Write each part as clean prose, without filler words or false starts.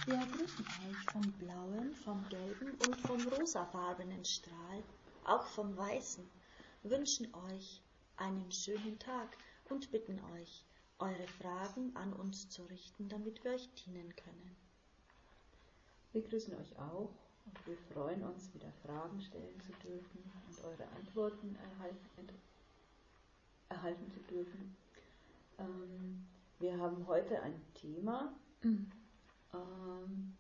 Wir grüßen euch vom blauen, vom gelben und vom rosafarbenen Strahl, auch vom weißen, wünschen euch einen schönen Tag und bitten euch, eure Fragen an uns zu richten, damit wir euch dienen können. Wir grüßen euch auch und wir freuen uns, wieder Fragen stellen zu dürfen und eure Antworten erhalten zu dürfen. Wir haben heute ein Thema, von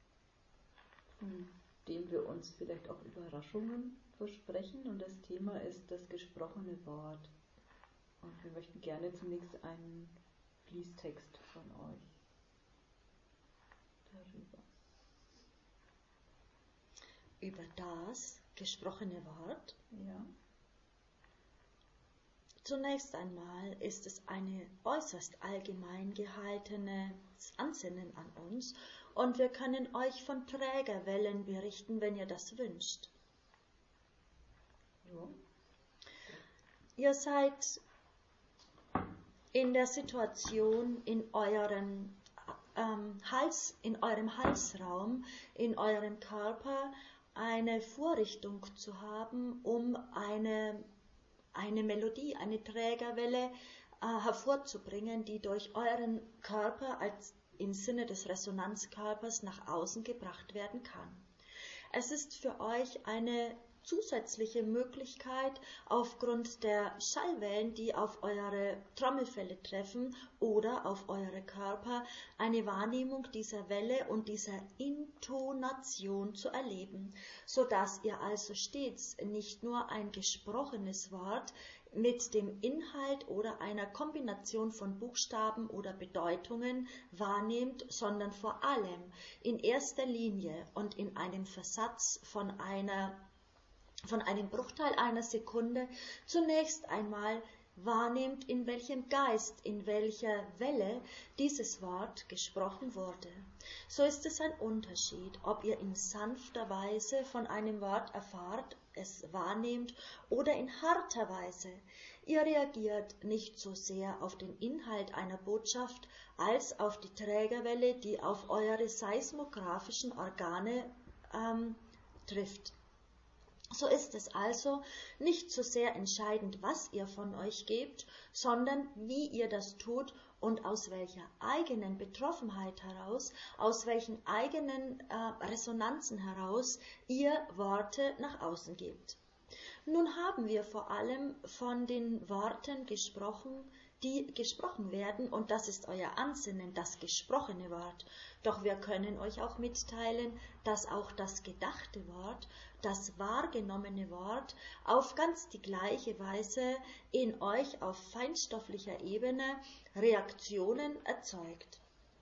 dem wir uns vielleicht auch Überraschungen versprechen, und das Thema ist das gesprochene Wort. Und wir möchten gerne zunächst einen Fließtext von euch darüber. Über das gesprochene Wort? Ja. Zunächst einmal ist es eine äußerst allgemein gehaltenes Ansinnen an uns, und wir können euch von Trägerwellen berichten, wenn ihr das wünscht. Ja. Ihr seid in der Situation, in eurem Halsraum, in eurem Körper eine Vorrichtung zu haben, um eine Melodie, eine Trägerwelle hervorzubringen, die durch euren Körper als im Sinne des Resonanzkörpers nach außen gebracht werden kann. Es ist für euch eine zusätzliche Möglichkeit, aufgrund der Schallwellen, die auf eure Trommelfelle treffen oder auf eure Körper, eine Wahrnehmung dieser Welle und dieser Intonation zu erleben, so dass ihr also stets nicht nur ein gesprochenes Wort mit dem Inhalt oder einer Kombination von Buchstaben oder Bedeutungen wahrnehmt, sondern vor allem in erster Linie und in einem Versatz von einem Bruchteil einer Sekunde zunächst einmal wahrnehmt, in welchem Geist, in welcher Welle dieses Wort gesprochen wurde. So ist es ein Unterschied, ob ihr in sanfter Weise von einem Wort erfahrt, es wahrnehmt, oder in harter Weise. Ihr reagiert nicht so sehr auf den Inhalt einer Botschaft als auf die Trägerwelle, die auf eure seismografischen Organe trifft. So ist es also nicht so sehr entscheidend, was ihr von euch gebt, sondern wie ihr das tut und aus welcher eigenen Betroffenheit heraus, aus welchen eigenen Resonanzen heraus ihr Worte nach außen gebt. Nun haben wir vor allem von den Worten gesprochen, die gesprochen werden, und das ist euer Ansinnen, das gesprochene Wort. Doch wir können euch auch mitteilen, dass auch das gedachte Wort, das wahrgenommene Wort, auf ganz die gleiche Weise in euch auf feinstofflicher Ebene Reaktionen erzeugt.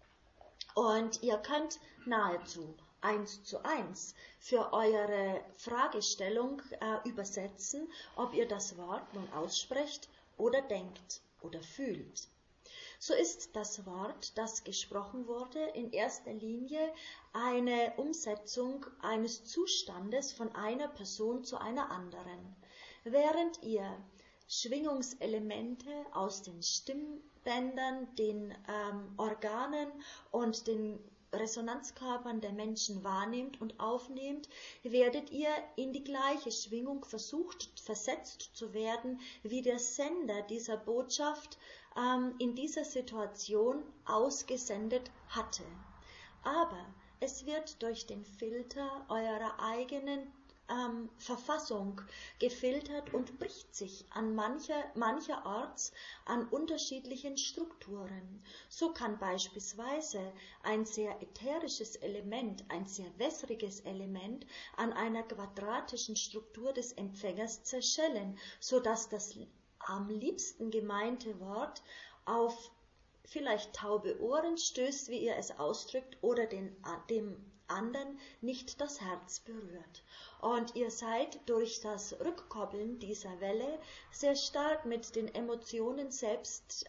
Und ihr könnt nahezu 1:1 für eure Fragestellung übersetzen, ob ihr das Wort nun aussprecht oder denkt oder fühlt. So ist das Wort, das gesprochen wurde, in erster Linie eine Umsetzung eines Zustandes von einer Person zu einer anderen. Während ihr Schwingungselemente aus den Stimmbändern, den Organen und den Resonanzkörpern der Menschen wahrnehmt und aufnehmt, werdet ihr in die gleiche Schwingung versetzt zu werden, wie der Sender dieser Botschaft in dieser Situation ausgesendet hatte. Aber es wird durch den Filter eurer eigenen Verfassung gefiltert und bricht sich an mancherorts an unterschiedlichen Strukturen. So kann beispielsweise ein sehr ätherisches Element, ein sehr wässriges Element an einer quadratischen Struktur des Empfängers zerschellen, so dass das am liebsten gemeinte Wort auf vielleicht taube Ohren stößt, wie ihr es ausdrückt, oder dem anderen nicht das Herz berührt. Und ihr seid durch das Rückkoppeln dieser Welle sehr stark mit den Emotionen selbst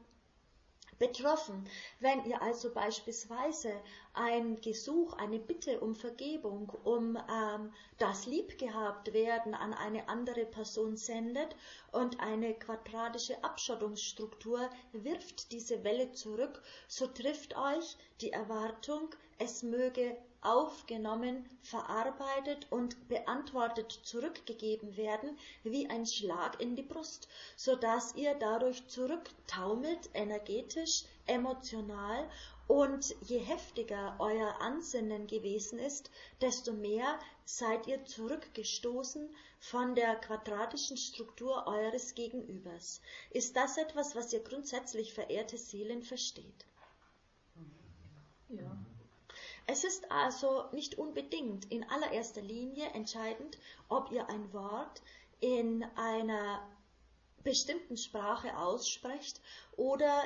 betroffen. Wenn ihr also beispielsweise ein Gesuch, eine Bitte um Vergebung, um das Liebgehabtwerden an eine andere Person sendet und eine quadratische Abschottungsstruktur wirft diese Welle zurück, so trifft euch die Erwartung, es möge aufgenommen, verarbeitet und beantwortet zurückgegeben werden, wie ein Schlag in die Brust, sodass ihr dadurch zurücktaumelt, energetisch, emotional, und je heftiger euer Ansinnen gewesen ist, desto mehr seid ihr zurückgestoßen von der quadratischen Struktur eures Gegenübers. Ist das etwas, was ihr grundsätzlich, verehrte Seelen, versteht? Ja. Es ist also nicht unbedingt in allererster Linie entscheidend, ob ihr ein Wort in einer bestimmten Sprache aussprecht oder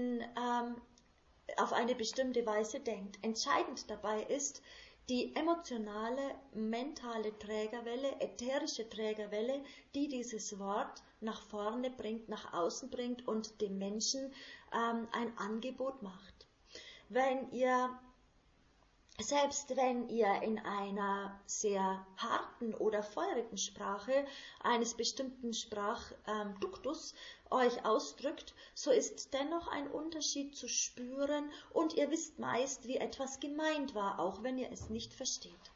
auf eine bestimmte Weise denkt. Entscheidend dabei ist die emotionale, mentale Trägerwelle, ätherische Trägerwelle, die dieses Wort nach vorne bringt, nach außen bringt und dem Menschen ein Angebot macht. Selbst wenn ihr in einer sehr harten oder feurigen Sprache eines bestimmten Sprachduktus euch ausdrückt, so ist dennoch ein Unterschied zu spüren und ihr wisst meist, wie etwas gemeint war, auch wenn ihr es nicht versteht.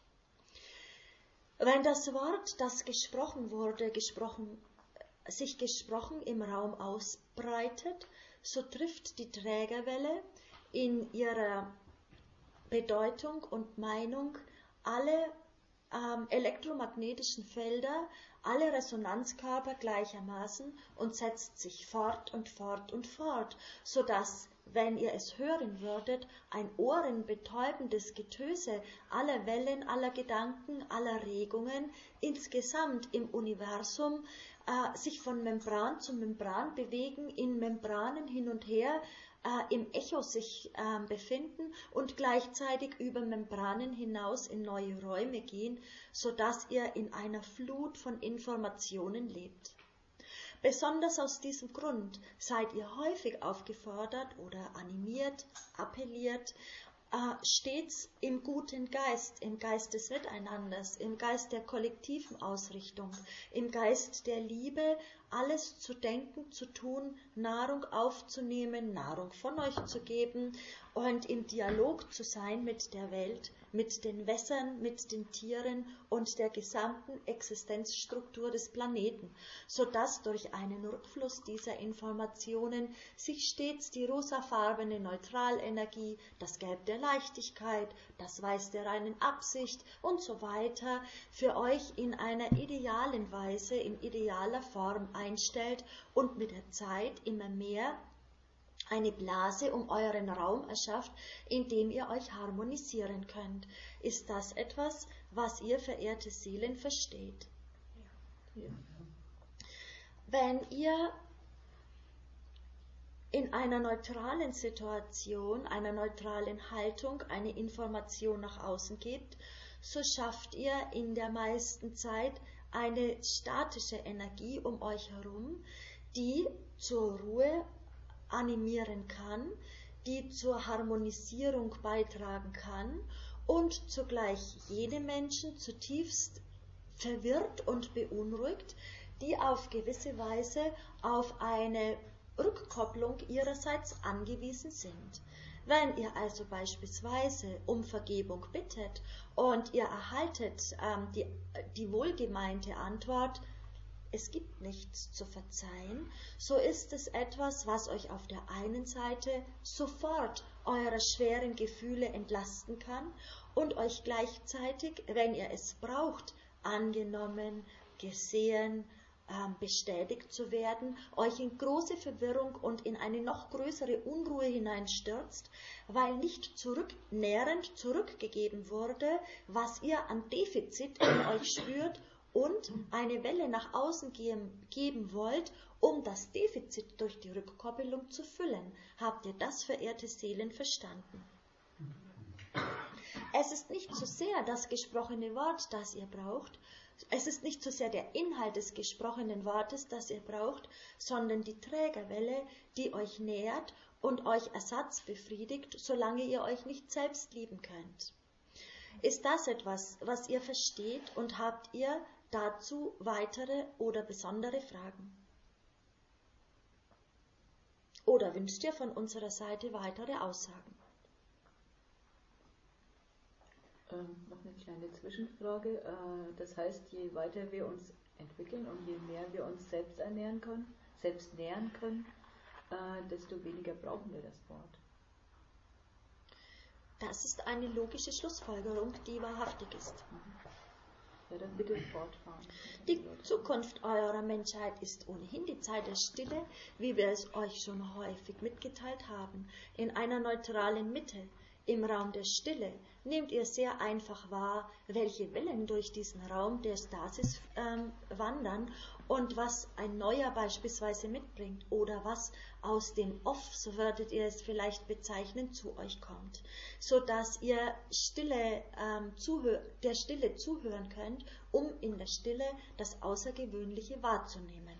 Wenn das Wort, das gesprochen wurde, sich gesprochen im Raum ausbreitet, so trifft die Trägerwelle in ihrer Bedeutung und Meinung alle elektromagnetischen Felder, alle Resonanzkörper gleichermaßen und setzt sich fort und fort und fort, sodass, wenn ihr es hören würdet, ein ohrenbetäubendes Getöse aller Wellen, aller Gedanken, aller Regungen insgesamt im Universum sich von Membran zu Membran bewegen, in Membranen hin und her im Echo sich befinden und gleichzeitig über Membranen hinaus in neue Räume gehen, sodass ihr in einer Flut von Informationen lebt. Besonders aus diesem Grund seid ihr häufig aufgefordert oder animiert, appelliert, stets im guten Geist, im Geist des Miteinanders, im Geist der kollektiven Ausrichtung, im Geist der Liebe, alles zu denken, zu tun, Nahrung aufzunehmen, Nahrung von euch zu geben und im Dialog zu sein mit der Welt, mit den Wässern, mit den Tieren und der gesamten Existenzstruktur des Planeten, sodass durch einen Rückfluss dieser Informationen sich stets die rosafarbene Neutralenergie, das Gelb der Leichtigkeit, das Weiß der reinen Absicht und so weiter für euch in einer idealen Weise, in idealer Form einstellt und mit der Zeit immer mehr eine Blase um euren Raum erschafft, in dem ihr euch harmonisieren könnt. Ist das etwas, was ihr, verehrte Seelen, versteht? Ja. Wenn ihr in einer neutralen Situation, einer neutralen Haltung eine Information nach außen gebt, so schafft ihr in der meisten Zeit eine statische Energie um euch herum, die zur Ruhe animieren kann, die zur Harmonisierung beitragen kann und zugleich jene Menschen zutiefst verwirrt und beunruhigt, die auf gewisse Weise auf eine Rückkopplung ihrerseits angewiesen sind. Wenn ihr also beispielsweise um Vergebung bittet und ihr erhaltet die wohlgemeinte Antwort, es gibt nichts zu verzeihen, so ist es etwas, was euch auf der einen Seite sofort eurer schweren Gefühle entlasten kann und euch gleichzeitig, wenn ihr es braucht, angenommen, gesehen, bestätigt zu werden, euch in große Verwirrung und in eine noch größere Unruhe hineinstürzt, weil nicht nährend zurückgegeben wurde, was ihr an Defizit in euch spürt und eine Welle nach außen geben wollt, um das Defizit durch die Rückkoppelung zu füllen. Habt ihr das, verehrte Seelen, verstanden? Es ist nicht so sehr das gesprochene Wort, das ihr braucht, es ist nicht so sehr der Inhalt des gesprochenen Wortes, das ihr braucht, sondern die Trägerwelle, die euch nährt und euch Ersatz befriedigt, solange ihr euch nicht selbst lieben könnt. Ist das etwas, was ihr versteht, und habt ihr dazu weitere oder besondere Fragen? Oder wünscht ihr von unserer Seite weitere Aussagen? Noch eine kleine Zwischenfrage. Das heißt, je weiter wir uns entwickeln und je mehr wir uns selbst nähern können, desto weniger brauchen wir das Wort. Das ist eine logische Schlussfolgerung, die wahrhaftig ist. Ja, dann bitte fortfahren. Die Zukunft eurer Menschheit ist ohnehin die Zeit der Stille, wie wir es euch schon häufig mitgeteilt haben, in einer neutralen Mitte. Im Raum der Stille nehmt ihr sehr einfach wahr, welche Wellen durch diesen Raum der Stasis wandern und was ein Neuer beispielsweise mitbringt oder was aus dem Off, so würdet ihr es vielleicht bezeichnen, zu euch kommt, so dass ihr der Stille zuhören könnt, um in der Stille das Außergewöhnliche wahrzunehmen.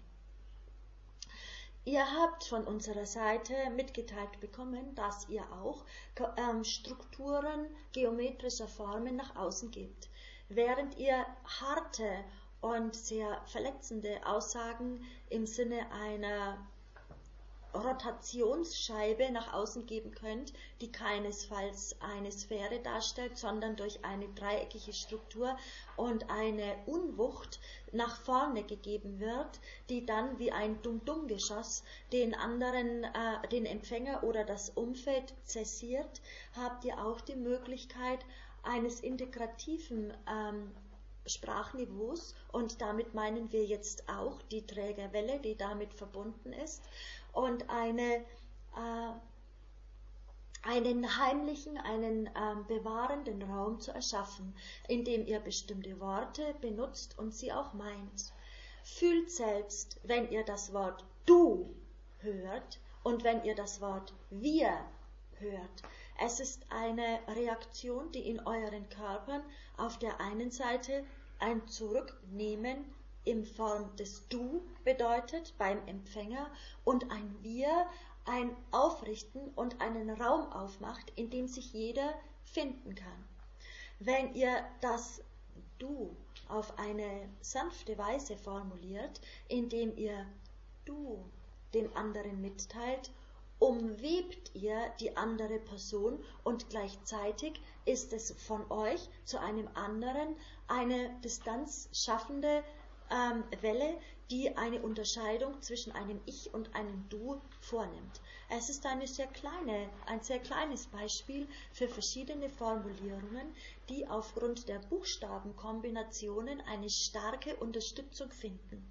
Ihr habt von unserer Seite mitgeteilt bekommen, dass ihr auch Strukturen geometrischer Formen nach außen gebt, während ihr harte und sehr verletzende Aussagen im Sinne einer Rotationsscheibe nach außen geben könnt, die keinesfalls eine Sphäre darstellt, sondern durch eine dreieckige Struktur und eine Unwucht nach vorne gegeben wird, die dann wie ein Dum-Dum-Geschoss den Empfänger oder das Umfeld zäsiert, habt ihr auch die Möglichkeit eines integrativen Sprachniveaus, und damit meinen wir jetzt auch die Trägerwelle, die damit verbunden ist, und einen heimlichen, bewahrenden Raum zu erschaffen, in dem ihr bestimmte Worte benutzt und sie auch meint. Fühlt selbst, wenn ihr das Wort du hört und wenn ihr das Wort wir hört. Es ist eine Reaktion, die in euren Körpern auf der einen Seite ein Zurücknehmen in Form des Du bedeutet beim Empfänger und ein Wir ein Aufrichten und einen Raum aufmacht, in dem sich jeder finden kann. Wenn ihr das Du auf eine sanfte Weise formuliert, indem ihr Du dem anderen mitteilt, umwebt ihr die andere Person und gleichzeitig ist es von euch zu einem anderen eine Distanz schaffende Welle, die eine Unterscheidung zwischen einem Ich und einem Du vornimmt. Es ist ein sehr kleines Beispiel für verschiedene Formulierungen, die aufgrund der Buchstabenkombinationen eine starke Unterstützung finden.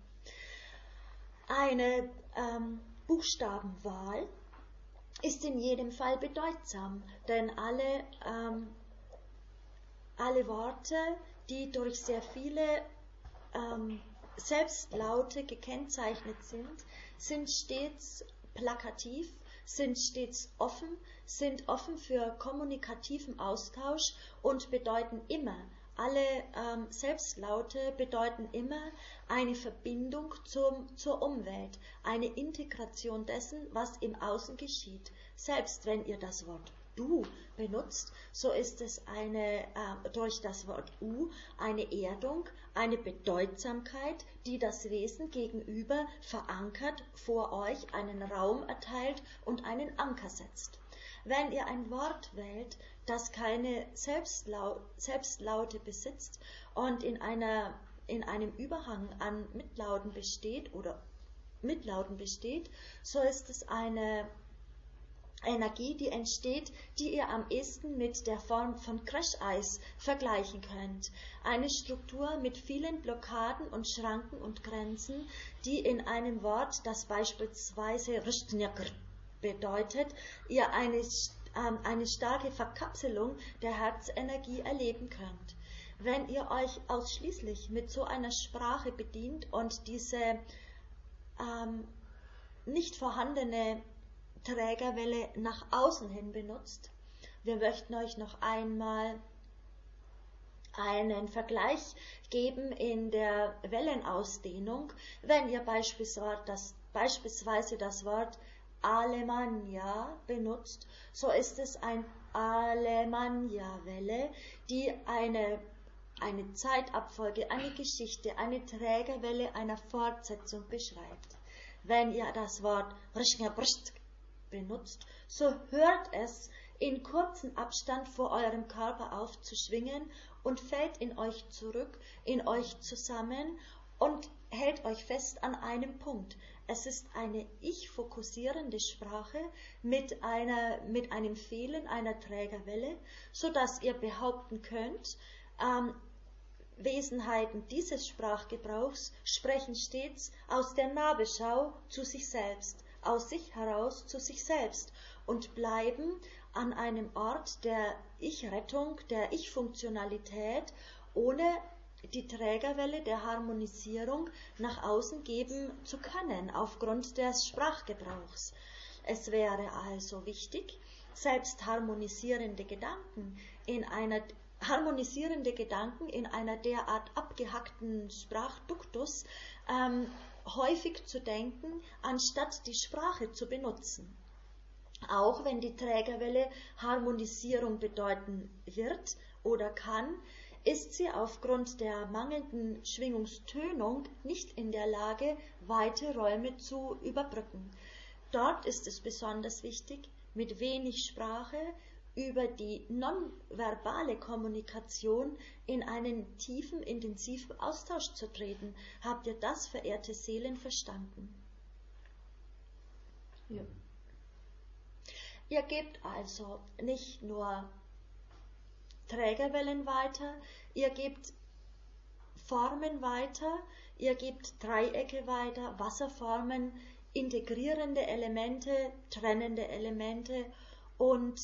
Eine Buchstabenwahl ist in jedem Fall bedeutsam, denn alle Worte, die durch sehr viele Selbstlaute gekennzeichnet sind stets plakativ, sind stets offen, sind offen für kommunikativen Austausch und bedeuten immer, alle Selbstlaute bedeuten immer eine Verbindung zur Umwelt, eine Integration dessen, was im Außen geschieht. Selbst wenn ihr das Wort Du benutzt, so ist es durch das Wort U eine Erdung, eine Bedeutsamkeit, die das Wesen gegenüber verankert, vor euch einen Raum erteilt und einen Anker setzt. Wenn ihr ein Wort wählt, das keine Selbstlaute besitzt und in einem Überhang an Mitlauten besteht, so ist es eine Energie, die entsteht, die ihr am ehesten mit der Form von Crasheis vergleichen könnt. Eine Struktur mit vielen Blockaden und Schranken und Grenzen, die in einem Wort, das beispielsweise bedeutet, ihr eine starke Verkapselung der Herzenergie erleben könnt. Wenn ihr euch ausschließlich mit so einer Sprache bedient und diese nicht vorhandene Trägerwelle nach außen hin benutzt. Wir möchten euch noch einmal einen Vergleich geben in der Wellenausdehnung. Wenn ihr beispielsweise das Wort Alemannia benutzt, so ist es eine Alemannia-Welle, die eine Zeitabfolge, eine Geschichte, eine Trägerwelle einer Fortsetzung beschreibt. Wenn ihr das Wort benutzt, so hört es in kurzem Abstand vor eurem Körper aufzuschwingen und fällt in euch zurück, in euch zusammen und hält euch fest an einem Punkt. Es ist eine ich-fokussierende Sprache mit einem Fehlen einer Trägerwelle, sodass ihr behaupten könnt, Wesenheiten dieses Sprachgebrauchs sprechen stets aus der Nahbeschau zu sich selbst, aus sich heraus zu sich selbst und bleiben an einem Ort der Ich-Rettung, der Ich-Funktionalität, ohne die Trägerwelle der Harmonisierung nach außen geben zu können, aufgrund des Sprachgebrauchs. Es wäre also wichtig, selbst harmonisierende Gedanken in einer derart abgehackten Sprachduktus häufig zu denken, anstatt die Sprache zu benutzen. Auch wenn die Trägerwelle Harmonisierung bedeuten wird oder kann, ist sie aufgrund der mangelnden Schwingungstönung nicht in der Lage, weite Räume zu überbrücken. Dort ist es besonders wichtig, mit wenig Sprache über die nonverbale Kommunikation in einen tiefen, intensiven Austausch zu treten. Habt ihr das, verehrte Seelen, verstanden? Ja. Ihr gebt also nicht nur Trägerwellen weiter, ihr gebt Formen weiter, ihr gebt Dreiecke weiter, Wasserformen, integrierende Elemente, trennende Elemente und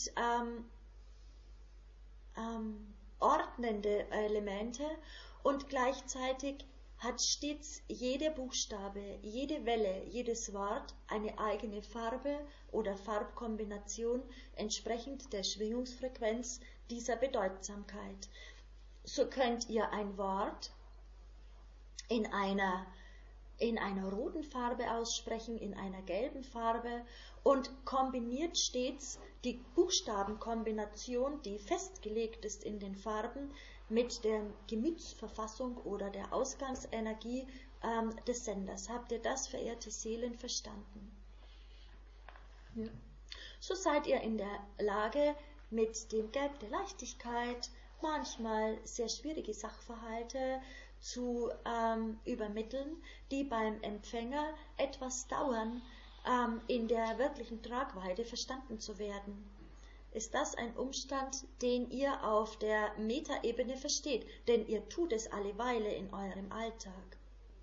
ordnende Elemente, und gleichzeitig hat stets jeder Buchstabe, jede Welle, jedes Wort eine eigene Farbe oder Farbkombination entsprechend der Schwingungsfrequenz dieser Bedeutsamkeit. So könnt ihr ein Wort in einer roten Farbe aussprechen, in einer gelben Farbe, und kombiniert stets die Buchstabenkombination, die festgelegt ist in den Farben, mit der Gemütsverfassung oder der Ausgangsenergie des Senders. Habt ihr das, verehrte Seelen, verstanden? Ja. So seid ihr in der Lage, mit dem Gelb der Leichtigkeit manchmal sehr schwierige Sachverhalte zu übermitteln, die beim Empfänger etwas dauern, in der wirklichen Tragweite verstanden zu werden. Ist das ein Umstand, den ihr auf der Metaebene versteht? Denn ihr tut es alleweile in eurem Alltag.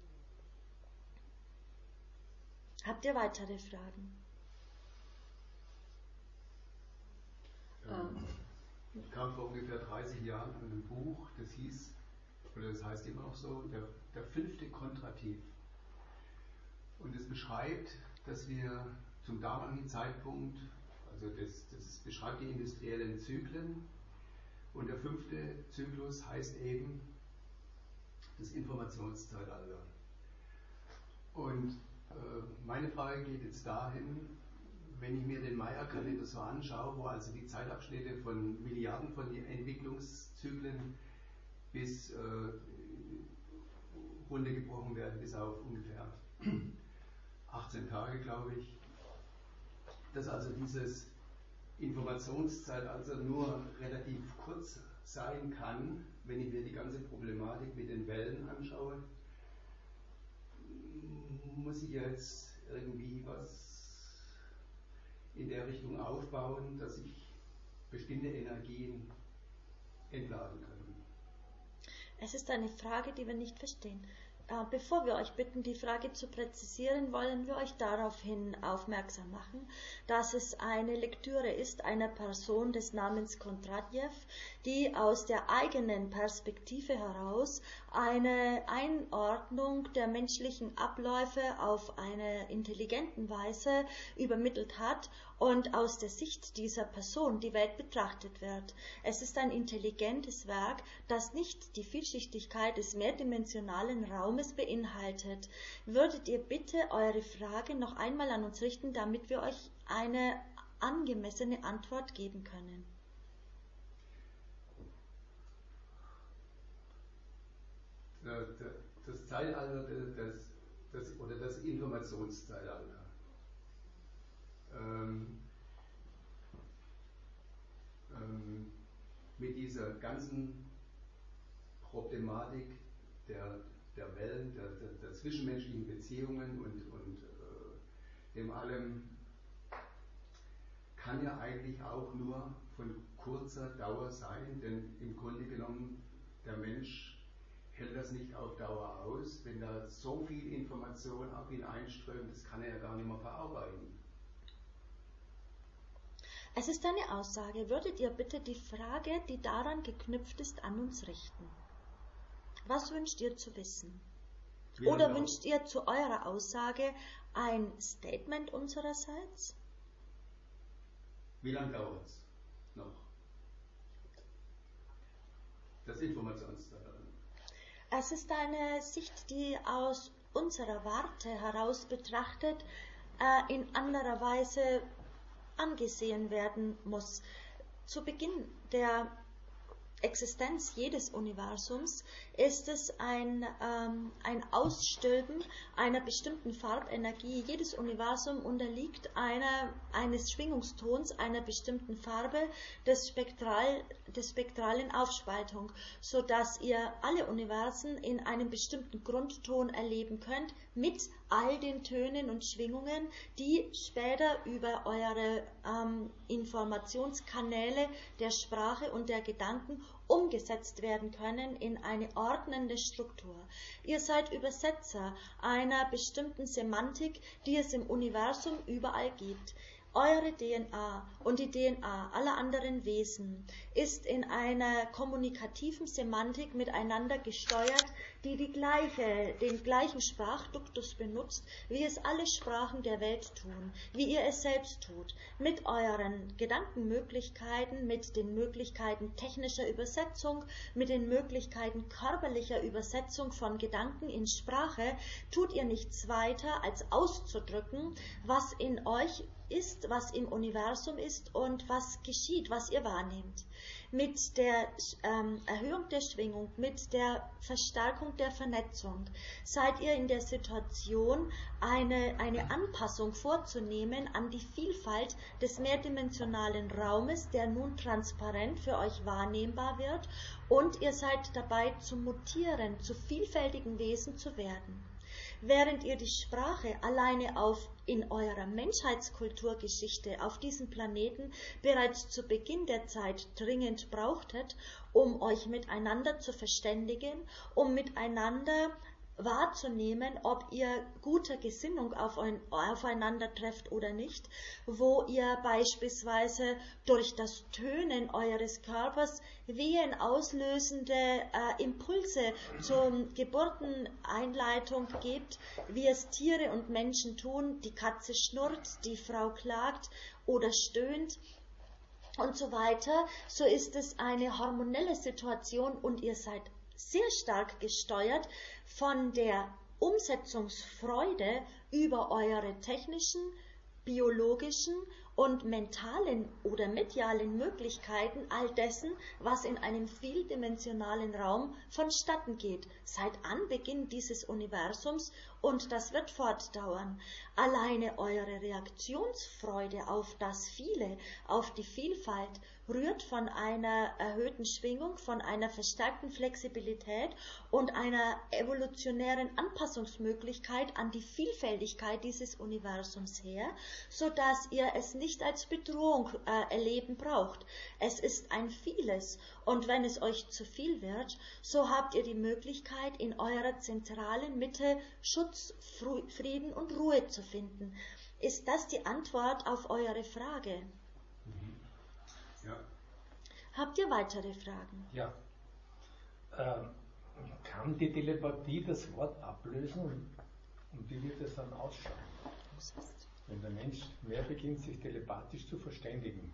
Habt ihr weitere Fragen? Ich kam vor ungefähr 30 Jahren an ein Buch, das hieß, oder das heißt immer noch so, der 5. Kontrativ. Und es beschreibt, dass wir zum damaligen Zeitpunkt, also das beschreibt die industriellen Zyklen, und der 5. Zyklus heißt eben das Informationszeitalter. Und meine Frage geht jetzt dahin, wenn ich mir den Maya-Kalender so anschaue, wo also die Zeitabschnitte von Milliarden von Entwicklungszyklen bis runtergebrochen werden, bis auf ungefähr 18 Tage, glaube ich, dass also dieses Informationszeitalter nur relativ kurz sein kann, wenn ich mir die ganze Problematik mit den Wellen anschaue. Muss ich jetzt irgendwie was in der Richtung aufbauen, dass ich bestimmte Energien entladen kann? Es ist eine Frage, die wir nicht verstehen. Bevor wir euch bitten, die Frage zu präzisieren, wollen wir euch daraufhin aufmerksam machen, dass es eine Lektüre ist einer Person des Namens Kondratjew, die aus der eigenen Perspektive heraus eine Einordnung der menschlichen Abläufe auf eine intelligenten Weise übermittelt hat und aus der Sicht dieser Person die Welt betrachtet wird. Es ist ein intelligentes Werk, das nicht die Vielschichtigkeit des mehrdimensionalen Raumes beinhaltet. Würdet ihr bitte eure Frage noch einmal an uns richten, damit wir euch eine angemessene Antwort geben können? Das Zeitalter, das Informationszeitalter. mit dieser ganzen Problematik der Welt, der zwischenmenschlichen Beziehungen und dem allem kann ja eigentlich auch nur von kurzer Dauer sein, denn im Grunde genommen der Mensch hält das nicht auf Dauer aus, wenn da so viel Information auf ihn einströmt, das kann er ja gar nicht mehr verarbeiten. Es ist eine Aussage. Würdet ihr bitte die Frage, die daran geknüpft ist, an uns richten? Was wünscht ihr zu wissen? Oder wünscht ihr zu eurer Aussage ein Statement unsererseits? Wie lange dauert es noch? Das Informationsdaten. Es ist eine Sicht, die aus unserer Warte heraus betrachtet in anderer Weise angesehen werden muss. Zu Beginn der Existenz jedes Universums ist es ein Ausstülpen einer bestimmten Farbenergie. Jedes Universum unterliegt eines Schwingungstons, einer bestimmten Farbe der spektralen Aufspaltung, sodass ihr alle Universen in einem bestimmten Grundton erleben könnt, mit all den Tönen und Schwingungen, die später über eure Informationskanäle der Sprache und der Gedanken umgesetzt werden können in eine ordnende Struktur. Ihr seid Übersetzer einer bestimmten Semantik, die es im Universum überall gibt. Eure DNA und die DNA aller anderen Wesen ist in einer kommunikativen Semantik miteinander gesteuert, die den gleichen Sprachduktus benutzt, wie es alle Sprachen der Welt tun, wie ihr es selbst tut, mit euren Gedankenmöglichkeiten, mit den Möglichkeiten technischer Übersetzung, mit den Möglichkeiten körperlicher Übersetzung von Gedanken in Sprache, tut ihr nichts weiter, als auszudrücken, was in euch ist, was im Universum ist und was geschieht, was ihr wahrnehmt. Mit der Erhöhung der Schwingung, mit der Verstärkung der Vernetzung seid ihr in der Situation, eine Anpassung vorzunehmen an die Vielfalt des mehrdimensionalen Raumes, der nun transparent für euch wahrnehmbar wird, und ihr seid dabei zu mutieren, zu vielfältigen Wesen zu werden. Während ihr die Sprache alleine in eurer Menschheitskulturgeschichte auf diesem Planeten bereits zu Beginn der Zeit dringend brauchtet, um euch miteinander zu verständigen, um miteinander wahrzunehmen, ob ihr guter Gesinnung aufeinander trefft oder nicht, wo ihr beispielsweise durch das Tönen eures Körpers wehenauslösende Impulse zur Geburteneinleitung gebt, wie es Tiere und Menschen tun, die Katze schnurrt, die Frau klagt oder stöhnt und so weiter, so ist es eine hormonelle Situation und ihr seid sehr stark gesteuert von der Umsetzungsfreude über eure technischen, biologischen und mentalen oder medialen Möglichkeiten all dessen, was in einem vieldimensionalen Raum vonstatten geht, seit Anbeginn dieses Universums, und das wird fortdauern. Alleine eure Reaktionsfreude auf das Viele, auf die Vielfalt, rührt von einer erhöhten Schwingung, von einer verstärkten Flexibilität und einer evolutionären Anpassungsmöglichkeit an die Vielfältigkeit dieses Universums her, so dass ihr es nicht als Bedrohung erleben braucht. Es ist ein Vieles, und wenn es euch zu viel wird, so habt ihr die Möglichkeit, in eurer zentralen Mitte Schutz, Frieden und Ruhe zu finden. Ist das die Antwort auf eure Frage? Ja. Habt ihr weitere Fragen? Ja. Kann die Telepathie das Wort ablösen und wie wird es dann ausschauen, wenn der Mensch mehr beginnt, sich telepathisch zu verständigen?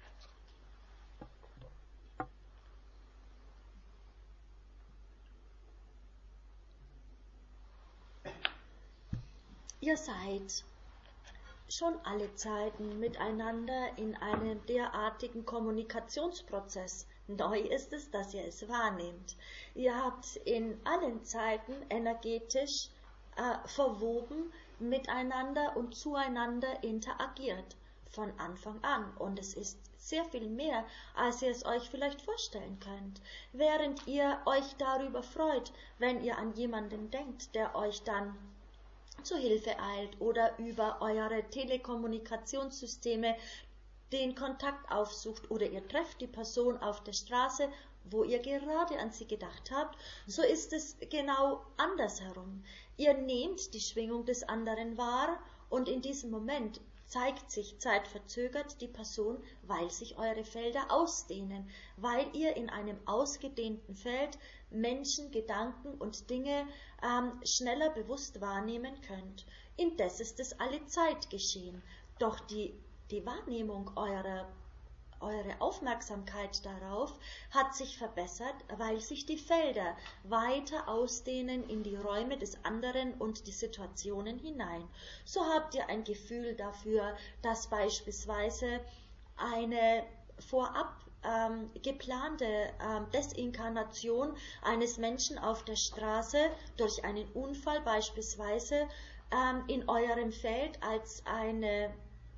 Ihr seid schon alle Zeiten miteinander in einem derartigen Kommunikationsprozess. Neu ist es, dass ihr es wahrnehmt. Ihr habt in allen Zeiten energetisch verwoben miteinander und zueinander interagiert von Anfang an. Und es ist sehr viel mehr, als ihr es euch vielleicht vorstellen könnt. Während ihr euch darüber freut, wenn ihr an jemanden denkt, der euch dann zu Hilfe eilt oder über eure Telekommunikationssysteme den Kontakt aufsucht oder ihr trefft die Person auf der Straße, wo ihr gerade an sie gedacht habt, so ist es genau andersherum. Ihr nehmt die Schwingung des anderen wahr und in diesem Moment zeigt sich zeitverzögert die Person, weil sich eure Felder ausdehnen, weil ihr in einem ausgedehnten Feld Menschen, Gedanken und Dinge schneller bewusst wahrnehmen könnt. Indes ist es alle Zeit geschehen, doch die Wahrnehmung eure Aufmerksamkeit darauf hat sich verbessert, weil sich die Felder weiter ausdehnen in die Räume des anderen und die Situationen hinein. So habt ihr ein Gefühl dafür, dass beispielsweise eine vorab geplante Desinkarnation eines Menschen auf der Straße durch einen Unfall beispielsweise in eurem Feld als eine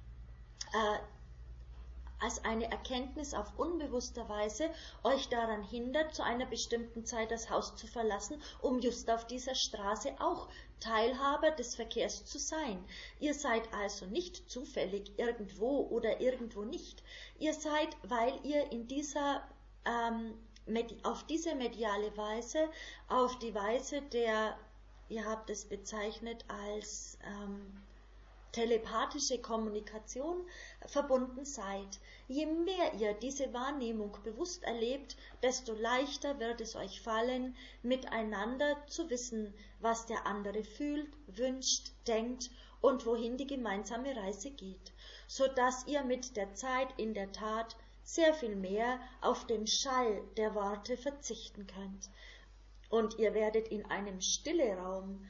Erkenntnis auf unbewusster Weise euch daran hindert, zu einer bestimmten Zeit das Haus zu verlassen, um just auf dieser Straße auch Teilhaber des Verkehrs zu sein. Ihr seid also nicht zufällig irgendwo oder irgendwo nicht. Ihr seid, weil ihr in dieser auf diese mediale Weise, auf die Weise der, ihr habt es bezeichnet als telepathische Kommunikation verbunden seid. Je mehr ihr diese Wahrnehmung bewusst erlebt, desto leichter wird es euch fallen, miteinander zu wissen, was der andere fühlt, wünscht, denkt und wohin die gemeinsame Reise geht, so dass ihr mit der Zeit in der Tat sehr viel mehr auf den Schall der Worte verzichten könnt. Und ihr werdet in einem Stilleraum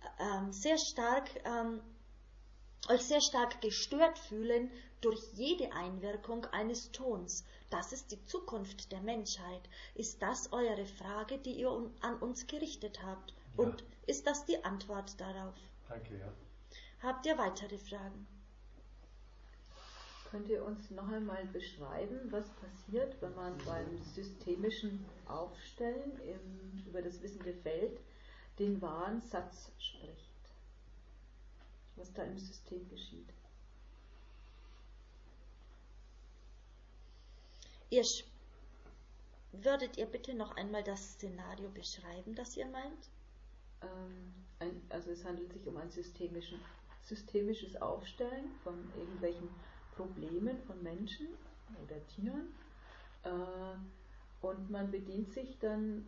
euch sehr stark gestört fühlen durch jede Einwirkung eines Tons. Das ist die Zukunft der Menschheit. Ist das eure Frage, die ihr an uns gerichtet habt? Ja. Und ist das die Antwort darauf? Danke, ja. Habt ihr weitere Fragen? Könnt ihr uns noch einmal beschreiben, was passiert, wenn man beim systemischen Aufstellen über das wissende Feld den wahren Satz spricht? Was da im System geschieht. Würdet ihr bitte noch einmal das Szenario beschreiben, das ihr meint? Also es handelt sich um ein systemisches Aufstellen von irgendwelchen Problemen von Menschen oder Tieren und man bedient sich dann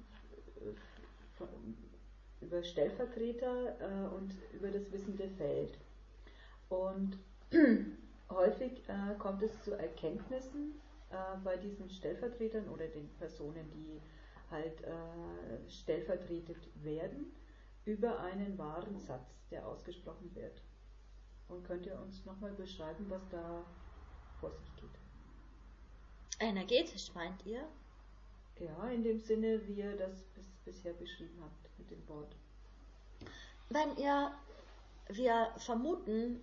über Stellvertreter und über das wissende Feld. Und häufig kommt es zu Erkenntnissen bei diesen Stellvertretern oder den Personen, die halt stellvertretet werden, über einen wahren Satz, der ausgesprochen wird. Und könnt ihr uns nochmal beschreiben, was da vor sich geht? Energetisch meint ihr? Ja, in dem Sinne, wie ihr das bisher beschrieben habt mit dem Wort. Wir vermuten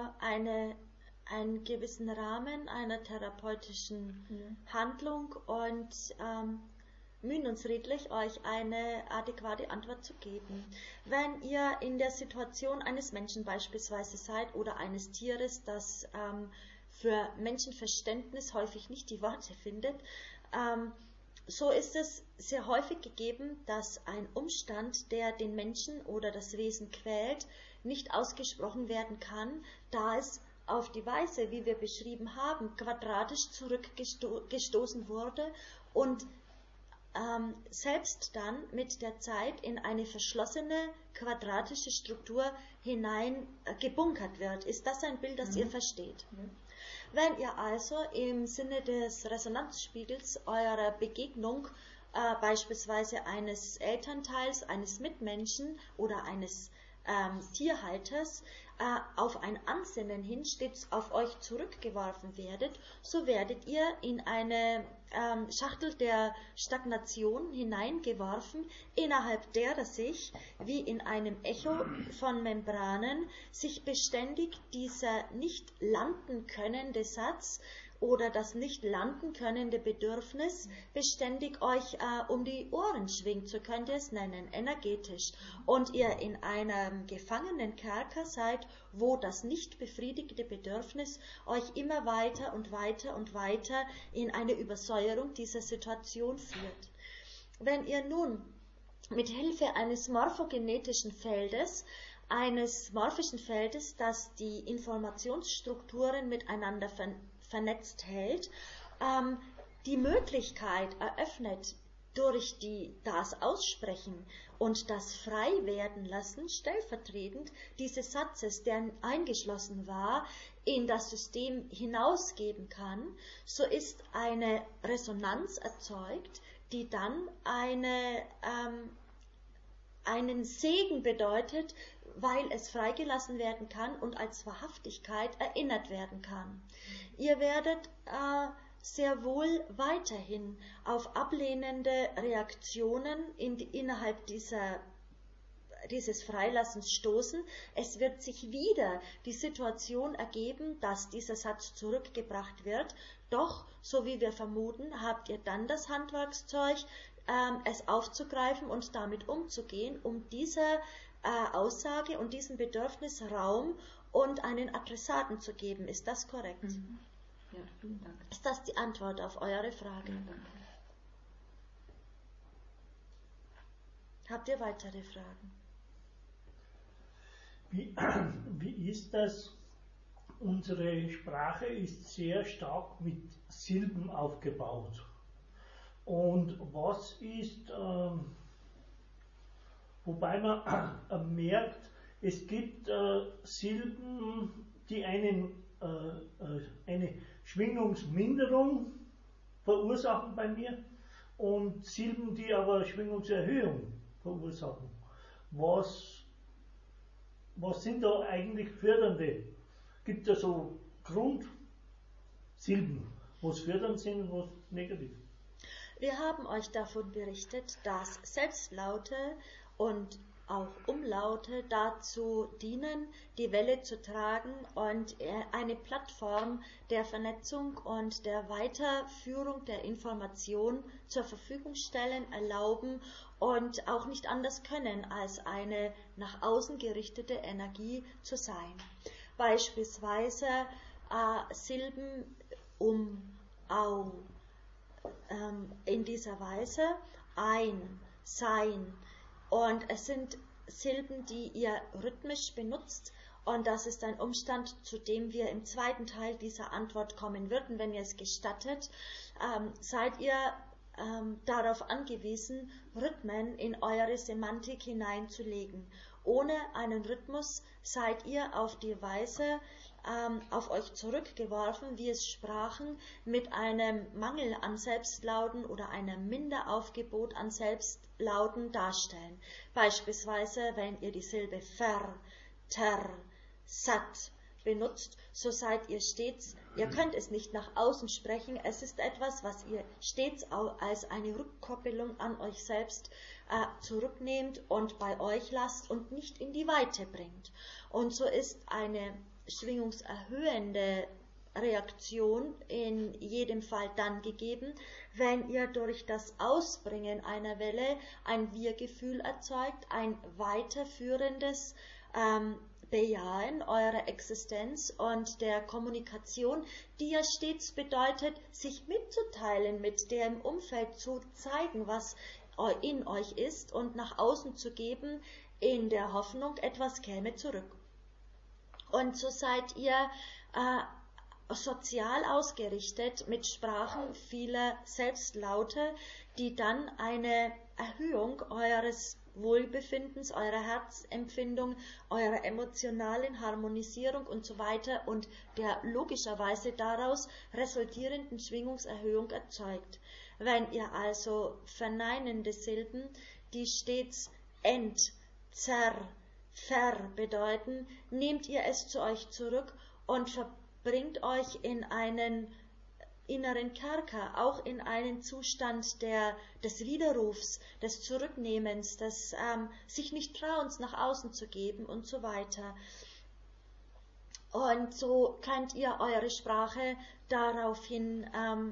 einen gewissen Rahmen einer therapeutischen Handlung und mühen uns redlich, euch eine adäquate Antwort zu geben. Wenn ihr in der Situation eines Menschen beispielsweise seid oder eines Tieres, das für Menschenverständnis häufig nicht die Worte findet, so ist es sehr häufig gegeben, dass ein Umstand, der den Menschen oder das Wesen quält, nicht ausgesprochen werden kann, da es auf die Weise, wie wir beschrieben haben, quadratisch zurückgestoßen wurde und selbst dann mit der Zeit in eine verschlossene quadratische Struktur hinein gebunkert wird. Ist das ein Bild, das ihr versteht? Wenn ihr also im Sinne des Resonanzspiegels eurer Begegnung beispielsweise eines Elternteils, eines Mitmenschen oder eines Tierhalters auf ein Ansinnen hin stets auf euch zurückgeworfen werdet, so werdet ihr in eine Schachtel der Stagnation hineingeworfen, innerhalb derer sich, wie in einem Echo von Membranen, sich beständig dieser nicht landen könnende Satz oder das nicht landen könnende Bedürfnis beständig euch um die Ohren schwingt, so könnt ihr es nennen, energetisch, und ihr in einem gefangenen Kerker seid, wo das nicht befriedigte Bedürfnis euch immer weiter und weiter und weiter in eine Übersäuerung dieser Situation führt. Wenn ihr nun mit Hilfe eines morphogenetischen Feldes, eines morphischen Feldes, das die Informationsstrukturen miteinander vernetzt hält, die Möglichkeit eröffnet, durch das Aussprechen und das Freiwerden lassen, stellvertretend dieses Satzes, der eingeschlossen war, in das System hinausgeben kann, so ist eine Resonanz erzeugt, die dann einen Segen bedeutet, weil es freigelassen werden kann und als Wahrhaftigkeit erinnert werden kann. Ihr werdet sehr wohl weiterhin auf ablehnende Reaktionen innerhalb dieses Freilassens stoßen. Es wird sich wieder die Situation ergeben, dass dieser Satz zurückgebracht wird. Doch, so wie wir vermuten, habt ihr dann das Handwerkszeug, es aufzugreifen und damit umzugehen, um dieser Aussage und diesem Bedürfnis Raum und einen Adressaten zu geben. Ist das korrekt? Mhm. Ja, vielen Dank. Ist das die Antwort auf eure Frage? Ja, danke. Habt ihr weitere Fragen? Wie ist das? Unsere Sprache ist sehr stark mit Silben aufgebaut. Und was ist, wobei man merkt, es gibt Silben, die eine Schwingungsminderung verursachen bei mir und Silben, die aber Schwingungserhöhung verursachen. Was sind da eigentlich fördernde? Gibt es so Grundsilben, was fördernd sind und was negativ? Wir haben euch davon berichtet, dass Selbstlaute und auch Umlaute dazu dienen, die Welle zu tragen und eine Plattform der Vernetzung und der Weiterführung der Information zur Verfügung stellen, erlauben und auch nicht anders können, als eine nach außen gerichtete Energie zu sein. Beispielsweise Silben au, in dieser Weise ein, sein, und es sind Silben, die ihr rhythmisch benutzt, und das ist ein Umstand, zu dem wir im zweiten Teil dieser Antwort kommen würden, wenn ihr es gestattet. Seid ihr darauf angewiesen, Rhythmen in eure Semantik hineinzulegen. Ohne einen Rhythmus seid ihr auf die Weise auf euch zurückgeworfen, wie es Sprachen mit einem Mangel an Selbstlauten oder einem Minderaufgebot an Selbstlauten darstellen. Beispielsweise, wenn ihr die Silbe ver, ter, sat benutzt, so seid ihr stets, ihr könnt es nicht nach außen sprechen, es ist etwas, was ihr stets als eine Rückkoppelung an euch selbst zurücknehmt und bei euch lasst und nicht in die Weite bringt. Und so ist eine schwingungserhöhende Reaktion in jedem Fall dann gegeben, wenn ihr durch das Ausbringen einer Welle ein Wir-Gefühl erzeugt, ein weiterführendes Bejahen eurer Existenz und der Kommunikation, die ja stets bedeutet, sich mitzuteilen, mit der im Umfeld zu zeigen, was in euch ist und nach außen zu geben, in der Hoffnung, etwas käme zurück. Und so seid ihr sozial ausgerichtet mit Sprachen vieler Selbstlaute, die dann eine Erhöhung eures Wohlbefindens, eurer Herzempfindung, eurer emotionalen Harmonisierung und so weiter und der logischerweise daraus resultierenden Schwingungserhöhung erzeugt. Wenn ihr also verneinende Silben, die stets ent, zer, ver bedeuten, nehmt ihr es zu euch zurück und verbringt euch in einen inneren Kerker, auch in einen Zustand des Widerrufs, des Zurücknehmens, des sich nicht trauens nach außen zu geben und so weiter. Und so könnt ihr eure Sprache daraufhin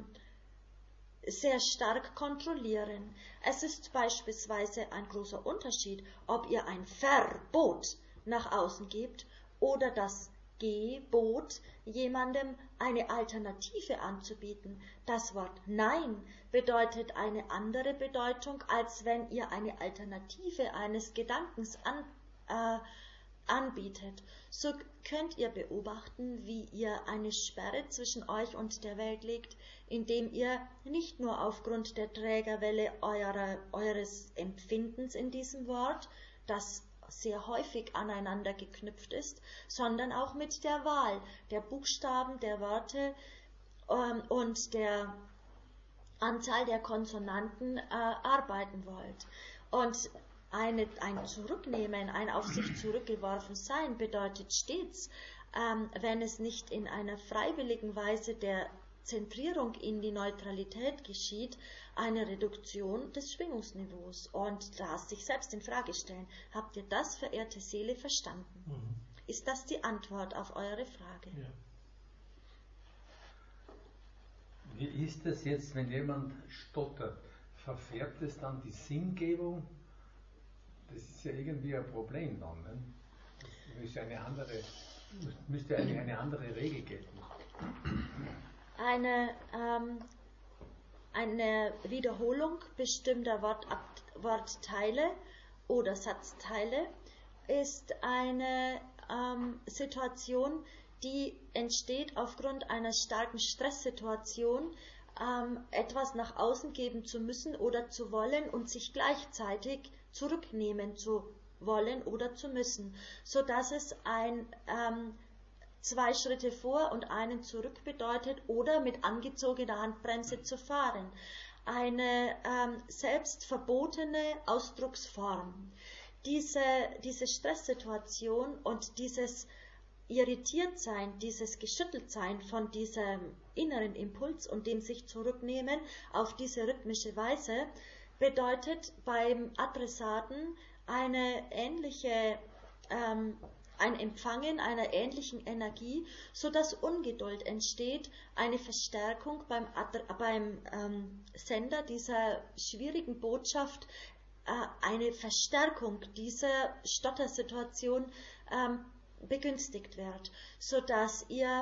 sehr stark kontrollieren. Es ist beispielsweise ein großer Unterschied, ob ihr ein Verbot nach außen gebt oder das Gebot, jemandem eine Alternative anzubieten. Das Wort Nein bedeutet eine andere Bedeutung, als wenn ihr eine Alternative eines Gedankens anbietet. So könnt ihr beobachten, wie ihr eine Sperre zwischen euch und der Welt legt, indem ihr nicht nur aufgrund der Trägerwelle eures Empfindens in diesem Wort, das sehr häufig aneinander geknüpft ist, sondern auch mit der Wahl der Buchstaben, der Worte und der Anzahl der Konsonanten arbeiten wollt. Und ein Zurücknehmen, ein auf sich zurückgeworfen sein bedeutet stets, wenn es nicht in einer freiwilligen Weise der Zentrierung in die Neutralität geschieht, eine Reduktion des Schwingungsniveaus und das sich selbst in Frage stellen. Habt ihr das, verehrte Seele, verstanden? Mhm. Ist das die Antwort auf eure Frage? Ja. Wie ist es jetzt, wenn jemand stottert? Verfärbt es dann die Sinngebung? Das ist ja irgendwie ein Problem dann. Ne? Müsste eigentlich eine andere Regel gelten. Eine Wiederholung bestimmter Wortteile oder Satzteile ist eine Situation, die entsteht aufgrund einer starken Stresssituation, etwas nach außen geben zu müssen oder zu wollen und sich gleichzeitig zurücknehmen zu wollen oder zu müssen, so dass es ein 2 Schritte vor und einen zurück bedeutet oder mit angezogener Handbremse zu fahren. Eine selbst verbotene Ausdrucksform. Diese Stresssituation und dieses Irritiertsein, dieses Geschütteltsein von diesem inneren Impuls und dem sich zurücknehmen auf diese rhythmische Weise bedeutet beim Adressaten eine ähnliche ein Empfangen einer ähnlichen Energie, so dass Ungeduld entsteht, eine Verstärkung beim Sender dieser schwierigen Botschaft, eine Verstärkung dieser Stottersituation begünstigt wird, so dass ihr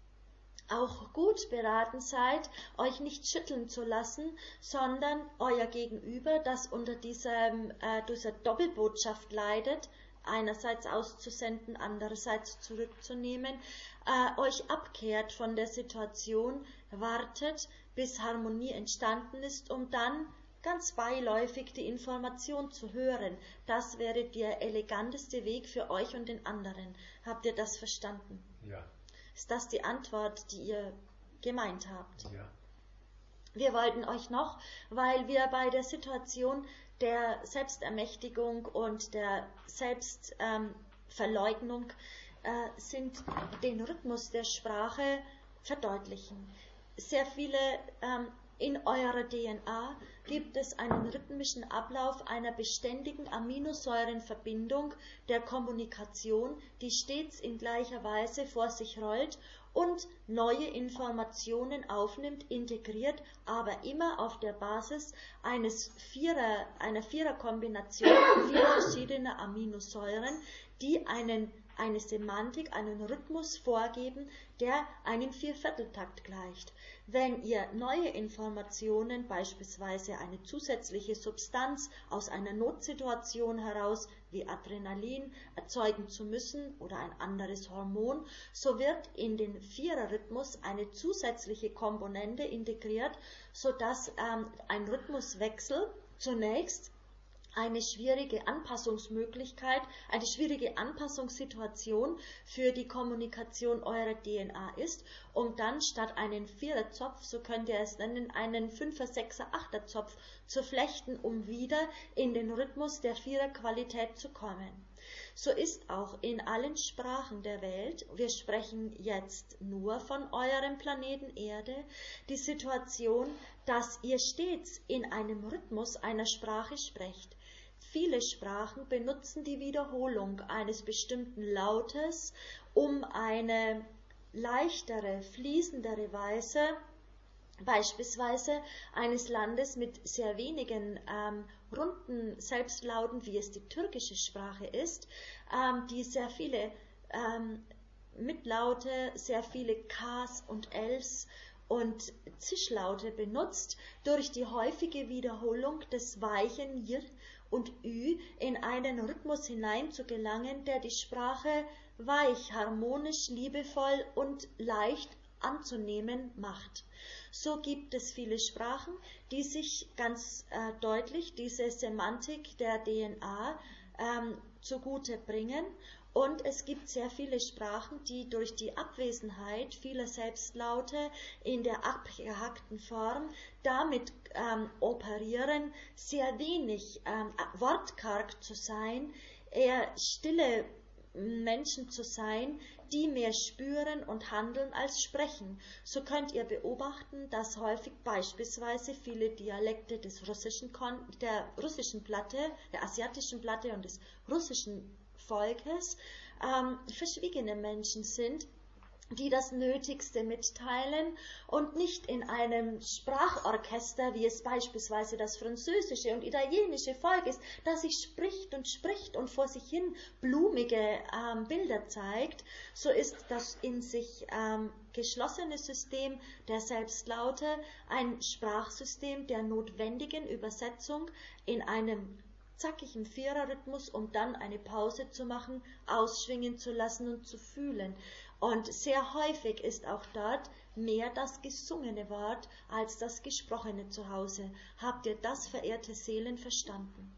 auch gut beraten seid, euch nicht schütteln zu lassen, sondern euer Gegenüber, das unter dieser Doppelbotschaft leidet, einerseits auszusenden, andererseits zurückzunehmen, euch abkehrt von der Situation, wartet, bis Harmonie entstanden ist, um dann ganz beiläufig die Information zu hören. Das wäre der eleganteste Weg für euch und den anderen. Habt ihr das verstanden? Ja. Ist das die Antwort, die ihr gemeint habt? Ja. Wir wollten euch noch, weil wir bei der Situation der Selbstermächtigung und der Selbstverleugnung sind, den Rhythmus der Sprache verdeutlichen. Sehr viele in eurer DNA gibt es einen rhythmischen Ablauf einer beständigen Aminosäurenverbindung der Kommunikation, die stets in gleicher Weise vor sich rollt und neue Informationen aufnimmt, integriert, aber immer auf der Basis einer Viererkombination 4 verschiedener Aminosäuren, die eine Semantik, einen Rhythmus vorgeben, der einem Viervierteltakt gleicht. Wenn ihr neue Informationen, beispielsweise eine zusätzliche Substanz aus einer Notsituation heraus, wie Adrenalin, erzeugen zu müssen oder ein anderes Hormon, so wird in den Viererrhythmus eine zusätzliche Komponente integriert, sodass ein Rhythmuswechsel zunächst eine schwierige Anpassungsmöglichkeit, eine schwierige Anpassungssituation für die Kommunikation eurer DNA ist, um dann statt einen Viererzopf, so könnt ihr es nennen, einen Fünfer-, Sechser-, Achterzopf zu flechten, um wieder in den Rhythmus der Viererqualität zu kommen. So ist auch in allen Sprachen der Welt, wir sprechen jetzt nur von eurem Planeten Erde, die Situation, dass ihr stets in einem Rhythmus einer Sprache sprecht. viele Sprachen benutzen die Wiederholung eines bestimmten Lautes, um eine leichtere, fließendere Weise, beispielsweise eines Landes mit sehr wenigen runden Selbstlauten, wie es die türkische Sprache ist, die sehr viele Mitlaute, sehr viele Ks und Ls und Zischlaute benutzt, durch die häufige Wiederholung des weichen J und Ü in einen Rhythmus hinein zu gelangen, der die Sprache weich, harmonisch, liebevoll und leicht anzunehmen macht. So gibt es viele Sprachen, die sich ganz deutlich diese Semantik der DNA zugute bringen. Und es gibt sehr viele Sprachen, die durch die Abwesenheit vieler Selbstlaute in der abgehackten Form damit operieren, sehr wenig wortkarg zu sein, eher stille Menschen zu sein, die mehr spüren und handeln als sprechen. So könnt ihr beobachten, dass häufig beispielsweise viele Dialekte der russischen Platte, der asiatischen Platte und des russischen Volkes verschwiegene Menschen sind, die das Nötigste mitteilen und nicht in einem Sprachorchester, wie es beispielsweise das französische und italienische Volk ist, das sich spricht und vor sich hin blumige Bilder zeigt. So ist das in sich geschlossene System der Selbstlaute ein Sprachsystem der notwendigen Übersetzung in einem zackigen Viererrhythmus, um dann eine Pause zu machen, ausschwingen zu lassen und zu fühlen. Und sehr häufig ist auch dort mehr das gesungene Wort als das gesprochene zu Hause. Habt ihr das, verehrte Seelen, verstanden?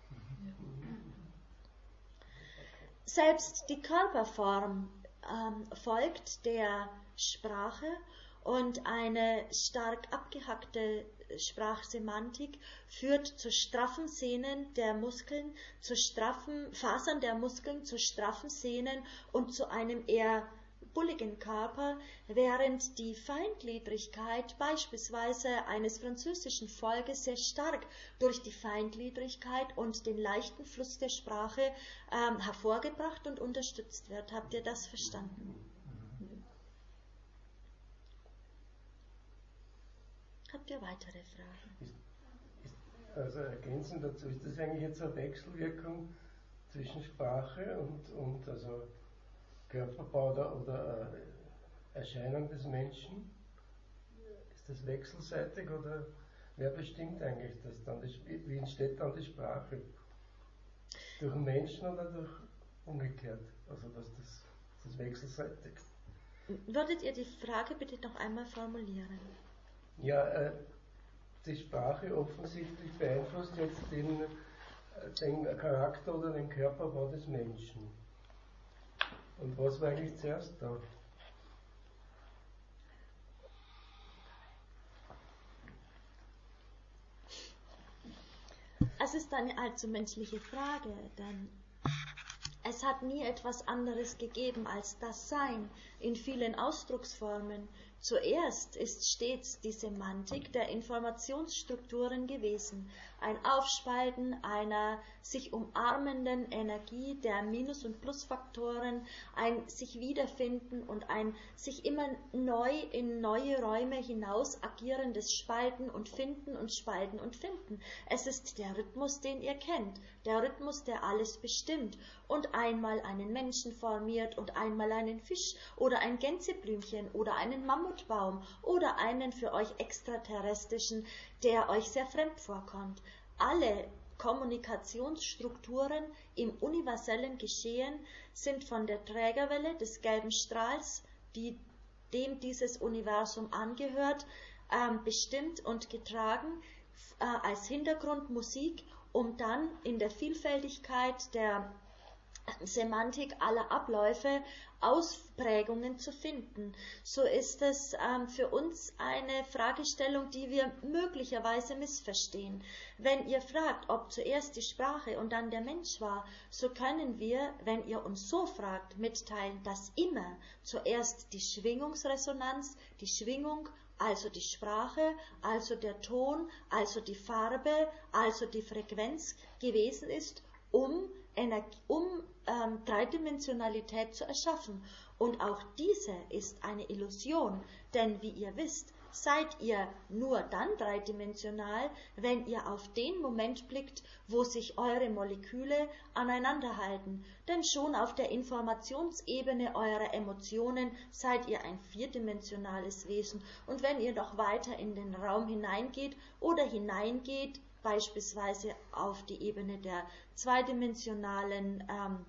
Selbst die Körperform folgt der Sprache und eine stark abgehackte Sprachsemantik führt zu straffen Sehnen der Muskeln, zu straffen Fasern der Muskeln, zu straffen Sehnen und zu einem eher bulligen Körper, während die Feingliedrigkeit beispielsweise eines französischen Volkes sehr stark durch die Feingliedrigkeit und den leichten Fluss der Sprache hervorgebracht und unterstützt wird. Habt ihr das verstanden? Habt ihr weitere Fragen? Also ergänzend dazu, ist das eigentlich jetzt eine Wechselwirkung zwischen Sprache und also Körperbau oder Erscheinung des Menschen? Ist das wechselseitig oder wer bestimmt eigentlich das dann? Wie entsteht dann die Sprache? Durch den Menschen oder durch umgekehrt? Also das wechselseitig. Würdet ihr die Frage bitte noch einmal formulieren? Ja, die Sprache offensichtlich beeinflusst jetzt den Charakter oder den Körperbau des Menschen. Und was war eigentlich zuerst da? Es ist eine allzu menschliche Frage, denn es hat nie etwas anderes gegeben als das Sein in vielen Ausdrucksformen. Zuerst ist stets die Semantik der Informationsstrukturen gewesen, ein Aufspalten einer sich umarmenden Energie der Minus- und Plusfaktoren, ein sich wiederfinden und ein sich immer neu in neue Räume hinaus agierendes Spalten und Finden und Spalten und Finden. Es ist der Rhythmus, den ihr kennt, der Rhythmus, der alles bestimmt und einmal einen Menschen formiert und einmal einen Fisch oder ein Gänseblümchen oder einen Mammutbaum oder einen für euch extraterrestrischen, der euch sehr fremd vorkommt. Alle Kommunikationsstrukturen im universellen Geschehen sind von der Trägerwelle des gelben Strahls, dem dieses Universum angehört, bestimmt und getragen als Hintergrundmusik, um dann in der Vielfältigkeit der Semantik aller Abläufe Ausprägungen zu finden. So ist es für uns eine Fragestellung, die wir möglicherweise missverstehen. Wenn ihr fragt, ob zuerst die Sprache und dann der Mensch war, so können wir, wenn ihr uns so fragt, mitteilen, dass immer zuerst die Schwingungsresonanz, die Schwingung also die Sprache, also der Ton, also die Farbe, also die Frequenz gewesen ist, um Dreidimensionalität zu erschaffen. Und auch diese ist eine Illusion, denn wie ihr wisst, seid ihr nur dann dreidimensional, wenn ihr auf den Moment blickt, wo sich eure Moleküle aneinanderhalten. Denn schon auf der Informationsebene eurer Emotionen seid ihr ein vierdimensionales Wesen. Und wenn ihr noch weiter in den Raum hineingeht, beispielsweise auf die Ebene der zweidimensionalen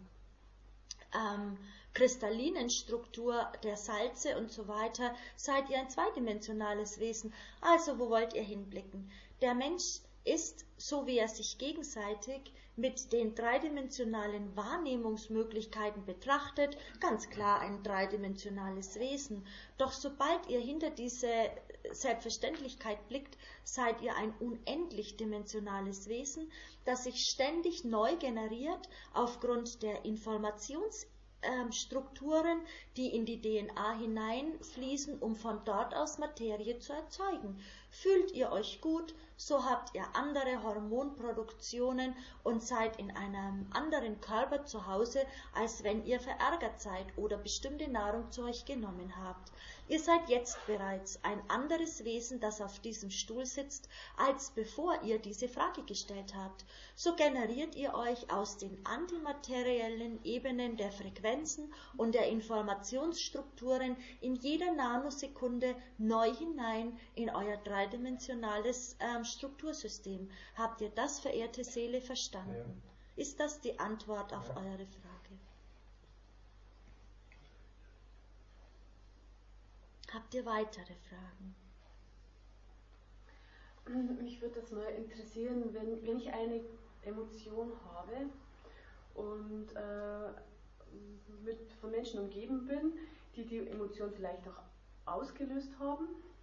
kristallinen Struktur der Salze und so weiter, seid ihr ein zweidimensionales Wesen. Also wo wollt ihr hinblicken? Der Mensch ist, so wie er sich gegenseitig mit den dreidimensionalen Wahrnehmungsmöglichkeiten betrachtet, ganz klar ein dreidimensionales Wesen. Doch sobald ihr hinter diese Selbstverständlichkeit blickt, seid ihr ein unendlich dimensionales Wesen, das sich ständig neu generiert aufgrund der Informationsstrukturen, die in die DNA hineinfließen, um von dort aus Materie zu erzeugen. Fühlt ihr euch gut, so habt ihr andere Hormonproduktionen und seid in einem anderen Körper zu Hause, als wenn ihr verärgert seid oder bestimmte Nahrung zu euch genommen habt. Ihr seid jetzt bereits ein anderes Wesen, das auf diesem Stuhl sitzt, als bevor ihr diese Frage gestellt habt. So generiert ihr euch aus den antimateriellen Ebenen der Frequenzen und der Informationsstrukturen in jeder Nanosekunde neu hinein in euer dreidimensionales Struktursystem. Habt ihr das, verehrte Seele, verstanden? Ja. Ist das die Antwort auf eure Frage? Habt ihr weitere Fragen? Mich würde das mal interessieren, wenn ich eine Emotion habe und von Menschen umgeben bin, die Emotion vielleicht auch ausgelöst haben,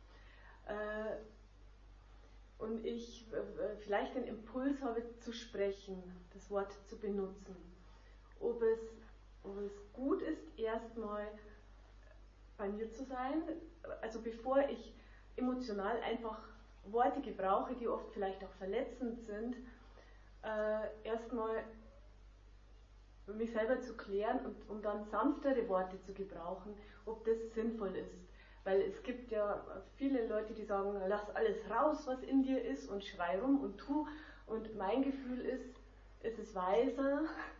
und ich vielleicht den Impuls habe zu sprechen, das Wort zu benutzen, ob es gut ist, erstmal bei mir zu sein, also bevor ich emotional einfach Worte gebrauche, die oft vielleicht auch verletzend sind, erstmal mich selber zu klären und um dann sanftere Worte zu gebrauchen, ob das sinnvoll ist. Weil es gibt ja viele Leute, die sagen, lass alles raus, was in dir ist und schrei rum und tu. Und mein Gefühl ist, es ist weiser,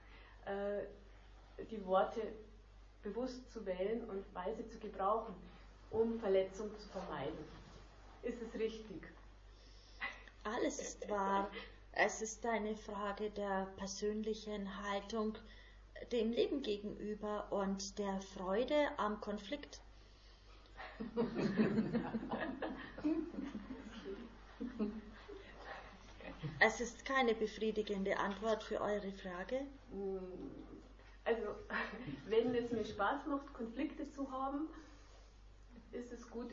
die Worte bewusst zu wählen und weise zu gebrauchen, um Verletzung zu vermeiden. Ist es richtig? Alles ist wahr. Es ist eine Frage der persönlichen Haltung dem Leben gegenüber und der Freude am Konflikt. Es ist keine befriedigende Antwort für eure Frage. Also, wenn es mir Spaß macht, Konflikte zu haben, ist es gut,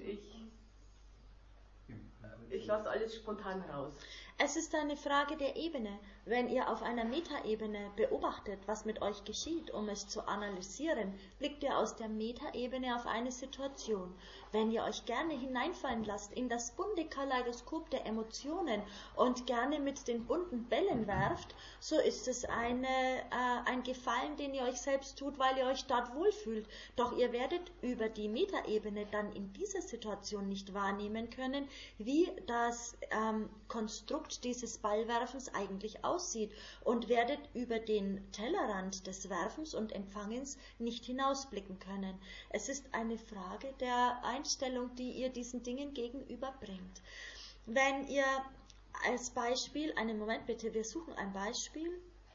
ich lasse alles spontan raus. Es ist eine Frage der Ebene. Wenn ihr auf einer Metaebene beobachtet, was mit euch geschieht, um es zu analysieren, blickt ihr aus der Metaebene auf eine Situation. Wenn ihr euch gerne hineinfallen lasst in das bunte Kaleidoskop der Emotionen und gerne mit den bunten Bällen werft, so ist es ein Gefallen, den ihr euch selbst tut, weil ihr euch dort wohlfühlt. Doch ihr werdet über die Metaebene dann in dieser Situation nicht wahrnehmen können, wie das Konstrukt dieses Ballwerfens eigentlich aussieht und werdet über den Tellerrand des Werfens und Empfangens nicht hinausblicken können. Es ist eine Frage der Einstellung, die ihr diesen Dingen gegenüberbringt. Wenn ihr als Beispiel, einen Moment bitte, wir suchen ein Beispiel.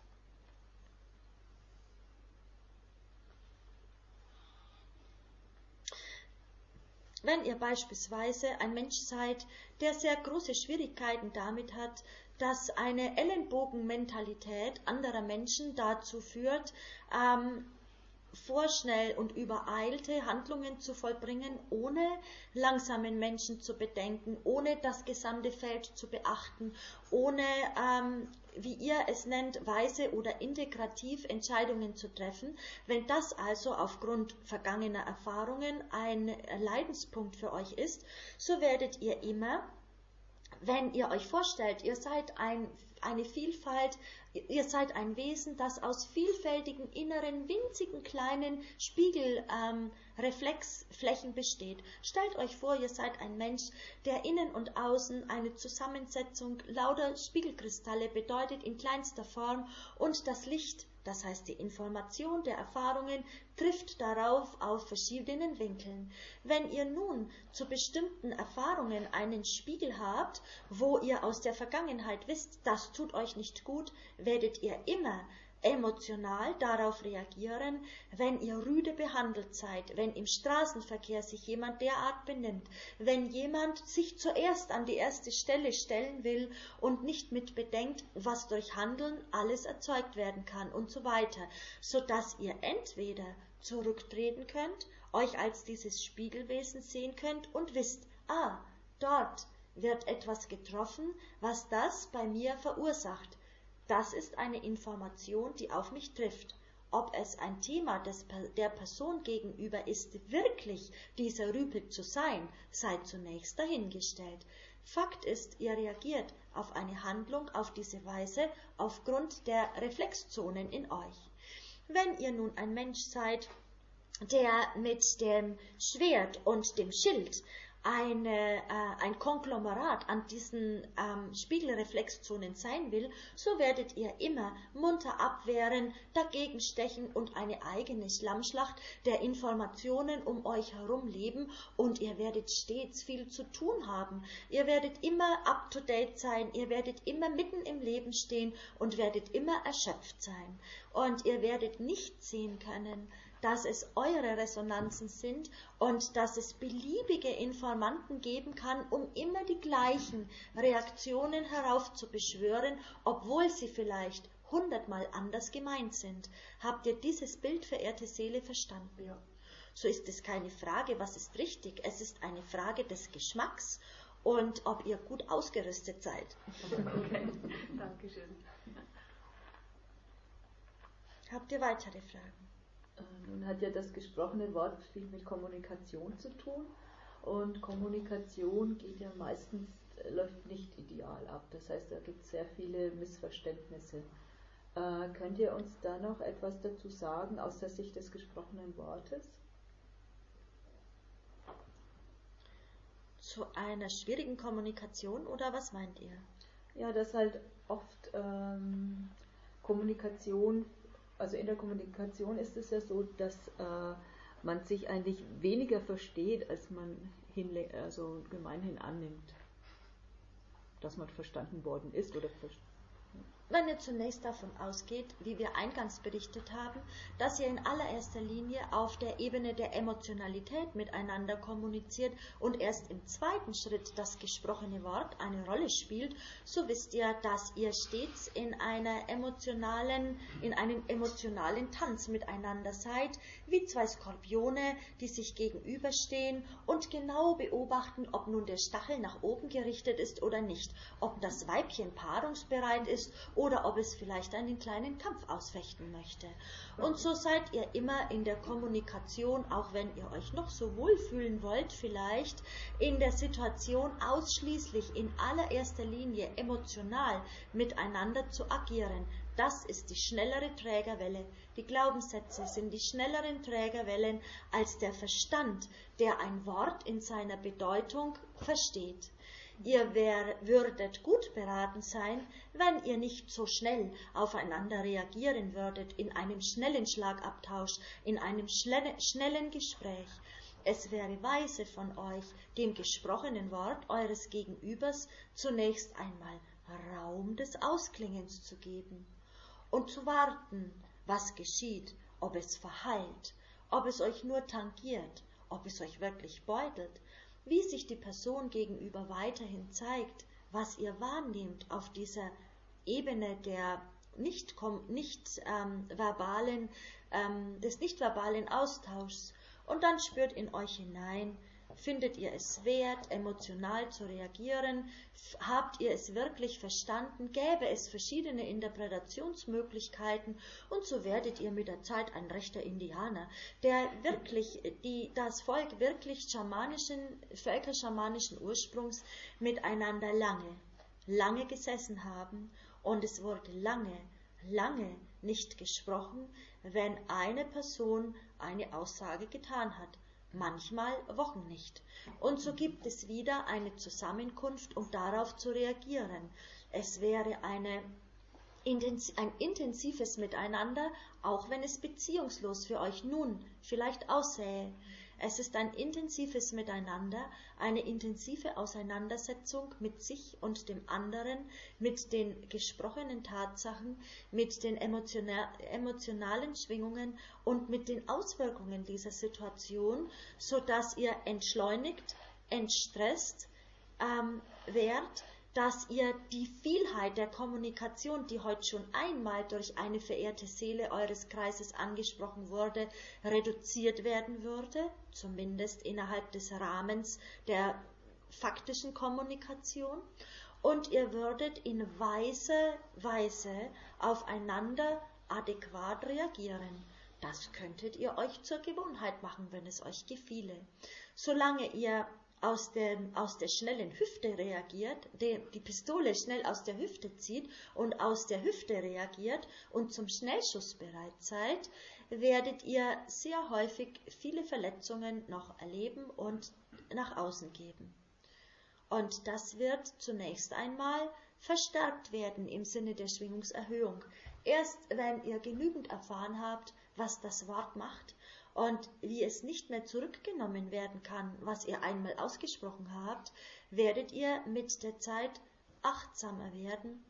Wenn ihr beispielsweise ein Mensch seid, der sehr große Schwierigkeiten damit hat, dass eine Ellenbogenmentalität anderer Menschen dazu führt, vorschnell und übereilte Handlungen zu vollbringen, ohne langsamen Menschen zu bedenken, ohne das gesamte Feld zu beachten, ohne, wie ihr es nennt, weise oder integrativ Entscheidungen zu treffen. Wenn das also aufgrund vergangener Erfahrungen ein Leidenspunkt für euch ist, so werdet ihr immer, wenn ihr euch vorstellt, ihr seid eine Vielfalt, ihr seid ein Wesen, das aus vielfältigen inneren, winzigen, kleinen Spiegelreflexflächen besteht. Stellt euch vor, ihr seid ein Mensch, der innen und außen eine Zusammensetzung lauter Spiegelkristalle bedeutet in kleinster Form, und das Licht, das heißt die Information der Erfahrungen, trifft darauf auf verschiedenen Winkeln. Wenn ihr nun zu bestimmten Erfahrungen einen Spiegel habt, wo ihr aus der Vergangenheit wisst, das tut euch nicht gut, werdet ihr immer emotional darauf reagieren, wenn ihr rüde behandelt seid, wenn im Straßenverkehr sich jemand derart benimmt, wenn jemand sich zuerst an die erste Stelle stellen will und nicht mit bedenkt, was durch Handeln alles erzeugt werden kann und so weiter, sodass ihr entweder zurücktreten könnt, euch als dieses Spiegelwesen sehen könnt und wisst, dort wird etwas getroffen, was das bei mir verursacht. Das ist eine Information, die auf mich trifft. Ob es ein Thema der Person gegenüber ist, wirklich dieser Rüpel zu sein, sei zunächst dahingestellt. Fakt ist, ihr reagiert auf eine Handlung auf diese Weise aufgrund der Reflexzonen in euch. Wenn ihr nun ein Mensch seid, der mit dem Schwert und dem Schild ein Konglomerat an diesen Spiegelreflexzonen sein will, so werdet ihr immer munter abwehren, dagegen stechen und eine eigene Schlammschlacht der Informationen um euch herum leben, und ihr werdet stets viel zu tun haben. Ihr werdet immer up-to-date sein, ihr werdet immer mitten im Leben stehen und werdet immer erschöpft sein. Und ihr werdet nicht sehen können, dass es eure Resonanzen sind und dass es beliebige Informanten geben kann, um immer die gleichen Reaktionen heraufzubeschwören, obwohl sie vielleicht 100-mal anders gemeint sind. Habt ihr dieses Bild, verehrte Seele, verstanden? Ja. So ist es keine Frage, was ist richtig. Es ist eine Frage des Geschmacks und ob ihr gut ausgerüstet seid. Okay, Dankeschön. Habt ihr weitere Fragen? Nun hat ja das gesprochene Wort viel mit Kommunikation zu tun, und Kommunikation geht ja meistens, läuft nicht ideal ab. Das heißt, da gibt es sehr viele Missverständnisse. Könnt ihr uns da noch etwas dazu sagen aus der Sicht des gesprochenen Wortes? Zu einer schwierigen Kommunikation, oder was meint ihr? Ja, dass halt oft Kommunikation, also in der Kommunikation ist es ja so, dass man sich eigentlich weniger versteht, als man gemeinhin annimmt, dass man verstanden worden ist oder Wenn ihr zunächst davon ausgeht, wie wir eingangs berichtet haben, dass ihr in allererster Linie auf der Ebene der Emotionalität miteinander kommuniziert und erst im zweiten Schritt das gesprochene Wort eine Rolle spielt, so wisst ihr, dass ihr stets in einem emotionalen Tanz miteinander seid, wie zwei Skorpione, die sich gegenüberstehen und genau beobachten, ob nun der Stachel nach oben gerichtet ist oder nicht, ob das Weibchen paarungsbereit ist oder ob es vielleicht einen kleinen Kampf ausfechten möchte. Und so seid ihr immer in der Kommunikation, auch wenn ihr euch noch so wohlfühlen wollt, vielleicht in der Situation ausschließlich in allererster Linie emotional miteinander zu agieren. Das ist die schnellere Trägerwelle. Die Glaubenssätze sind die schnelleren Trägerwellen als der Verstand, der ein Wort in seiner Bedeutung versteht. Ihr würdet gut beraten sein, wenn ihr nicht so schnell aufeinander reagieren würdet in einem schnellen Schlagabtausch, in einem schnellen Gespräch. Es wäre weise von euch, dem gesprochenen Wort eures Gegenübers zunächst einmal Raum des Ausklingens zu geben und zu warten, was geschieht, ob es verhallt, ob es euch nur tangiert, ob es euch wirklich beutelt, wie sich die Person gegenüber weiterhin zeigt, was ihr wahrnehmt auf dieser Ebene der des nichtverbalen Austauschs. Und dann spürt in euch hinein, findet ihr es wert, emotional zu reagieren? Habt ihr es wirklich verstanden? Gäbe es verschiedene Interpretationsmöglichkeiten? Und so werdet ihr mit der Zeit ein rechter Indianer, der wirklich das Volk wirklich völkerschamanischen Ursprungs miteinander lange gesessen haben. Und es wurde lange nicht gesprochen, wenn eine Person eine Aussage getan hat. Manchmal Wochen nicht. Und so gibt es wieder eine Zusammenkunft, um darauf zu reagieren. Es wäre ein intensives Miteinander, auch wenn es beziehungslos für euch nun vielleicht aussähe. Es ist ein intensives Miteinander, eine intensive Auseinandersetzung mit sich und dem anderen, mit den gesprochenen Tatsachen, mit den emotionalen Schwingungen und mit den Auswirkungen dieser Situation, so dass ihr entschleunigt, entstresst werdet, dass ihr die Vielheit der Kommunikation, die heute schon einmal durch eine verehrte Seele eures Kreises angesprochen wurde, reduziert werden würde, zumindest innerhalb des Rahmens der faktischen Kommunikation, und ihr würdet in weise Weise aufeinander adäquat reagieren. Das könntet ihr euch zur Gewohnheit machen, wenn es euch gefiele. Solange ihr aus der schnellen Hüfte reagiert, die Pistole schnell aus der Hüfte zieht und aus der Hüfte reagiert und zum Schnellschuss bereit seid, werdet ihr sehr häufig viele Verletzungen noch erleben und nach außen geben. Und das wird zunächst einmal verstärkt werden im Sinne der Schwingungserhöhung. Erst wenn ihr genügend erfahren habt, was das Wort macht, und wie es nicht mehr zurückgenommen werden kann, was ihr einmal ausgesprochen habt, werdet ihr mit der Zeit achtsamer werden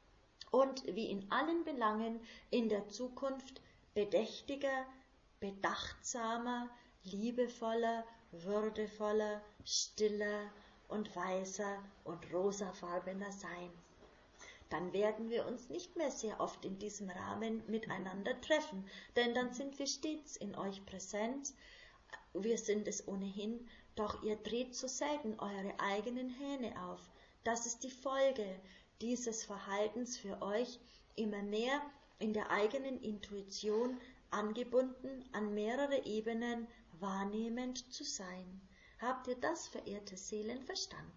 und wie in allen Belangen in der Zukunft bedächtiger, bedachtsamer, liebevoller, würdevoller, stiller und weiser und rosafarbener sein. Dann werden wir uns nicht mehr sehr oft in diesem Rahmen miteinander treffen, denn dann sind wir stets in euch präsent. Wir sind es ohnehin, doch ihr dreht so selten eure eigenen Hähne auf. Das ist die Folge dieses Verhaltens für euch, immer mehr in der eigenen Intuition angebunden, an mehrere Ebenen wahrnehmend zu sein. Habt ihr das, verehrte Seelen, verstanden?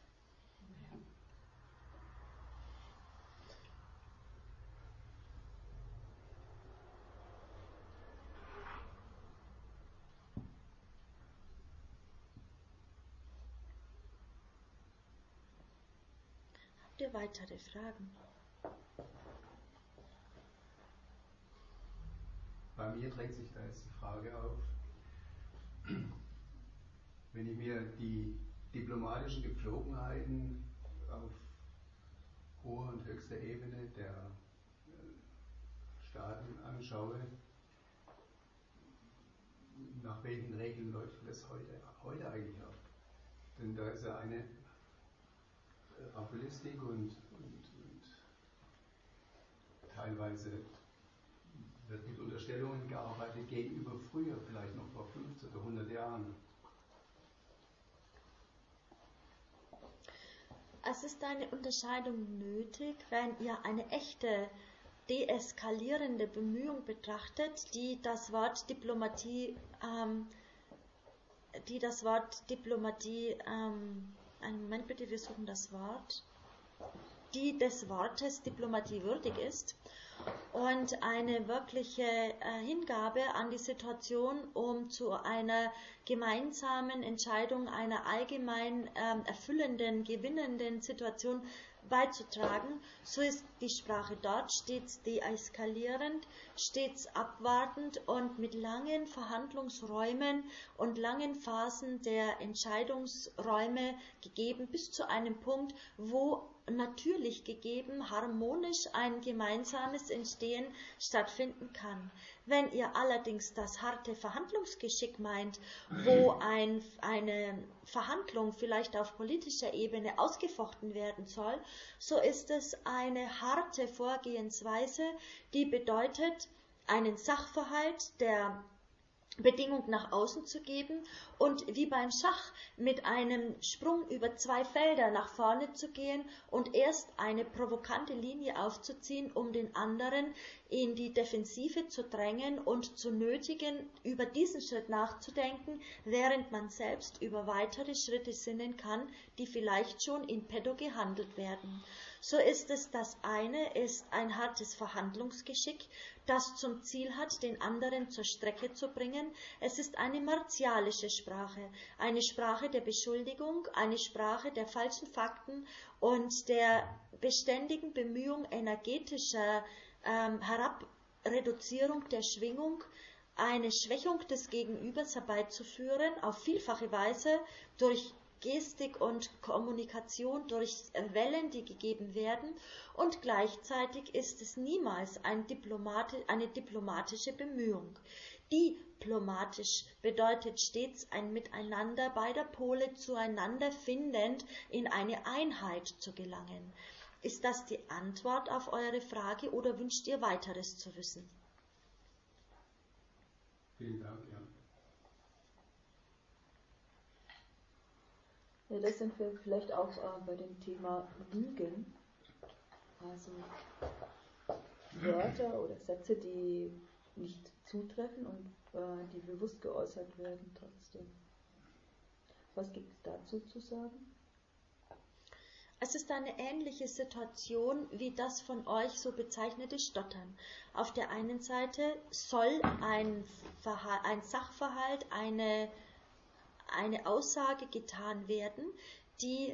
Habt ihr weitere Fragen? Bei mir drängt sich da jetzt die Frage auf, wenn ich mir die diplomatischen Gepflogenheiten auf hoher und höchster Ebene der Staaten anschaue, nach welchen Regeln läuft das heute eigentlich ab? Denn da ist ja eine Rabulistik und teilweise wird mit Unterstellungen gearbeitet gegenüber früher, vielleicht noch vor 50 oder 100 Jahren. Es ist eine Unterscheidung nötig, wenn ihr eine echte deeskalierende Bemühung betrachtet, die das Wort Diplomatie, einen Moment bitte, wir suchen das Wort, die des Wortes Diplomatie würdig ist und eine wirkliche Hingabe an die Situation, um zu einer gemeinsamen Entscheidung, einer allgemein erfüllenden, gewinnenden Situation beizutragen, so ist die Sprache dort stets deeskalierend, stets abwartend und mit langen Verhandlungsräumen und langen Phasen der Entscheidungsräume gegeben, bis zu einem Punkt, wo natürlich gegeben, harmonisch ein gemeinsames Entstehen stattfinden kann. Wenn ihr allerdings das harte Verhandlungsgeschick meint, wo eine Verhandlung vielleicht auf politischer Ebene ausgefochten werden soll, so ist es eine harte Vorgehensweise, die bedeutet, einen Sachverhalt der Bedingung nach außen zu geben und wie beim Schach mit einem Sprung über 2 Felder nach vorne zu gehen und erst eine provokante Linie aufzuziehen, um den anderen in die Defensive zu drängen und zu nötigen, über diesen Schritt nachzudenken, während man selbst über weitere Schritte sinnen kann, die vielleicht schon in petto gehandelt werden. So ist es, das eine ist ein hartes Verhandlungsgeschick, das zum Ziel hat, den anderen zur Strecke zu bringen. Es ist eine martialische Sprache, eine Sprache der Beschuldigung, eine Sprache der falschen Fakten und der beständigen Bemühung energetischer Herabreduzierung der Schwingung, eine Schwächung des Gegenübers herbeizuführen, auf vielfache Weise durch Gestik und Kommunikation, durch Wellen, die gegeben werden, und gleichzeitig ist es niemals eine diplomatische Bemühung. Diplomatisch bedeutet stets ein Miteinander beider Pole zueinander findend in eine Einheit zu gelangen. Ist das die Antwort auf eure Frage oder wünscht ihr weiteres zu wissen? Vielen Dank, ja. Ja, das sind wir vielleicht auch bei dem Thema Lügen. Also Wörter oder Sätze, die nicht zutreffen und die bewusst geäußert werden trotzdem. Was gibt es dazu zu sagen? Es ist eine ähnliche Situation wie das von euch so bezeichnete Stottern. Auf der einen Seite soll ein Sachverhalt, eine Aussage getan werden, die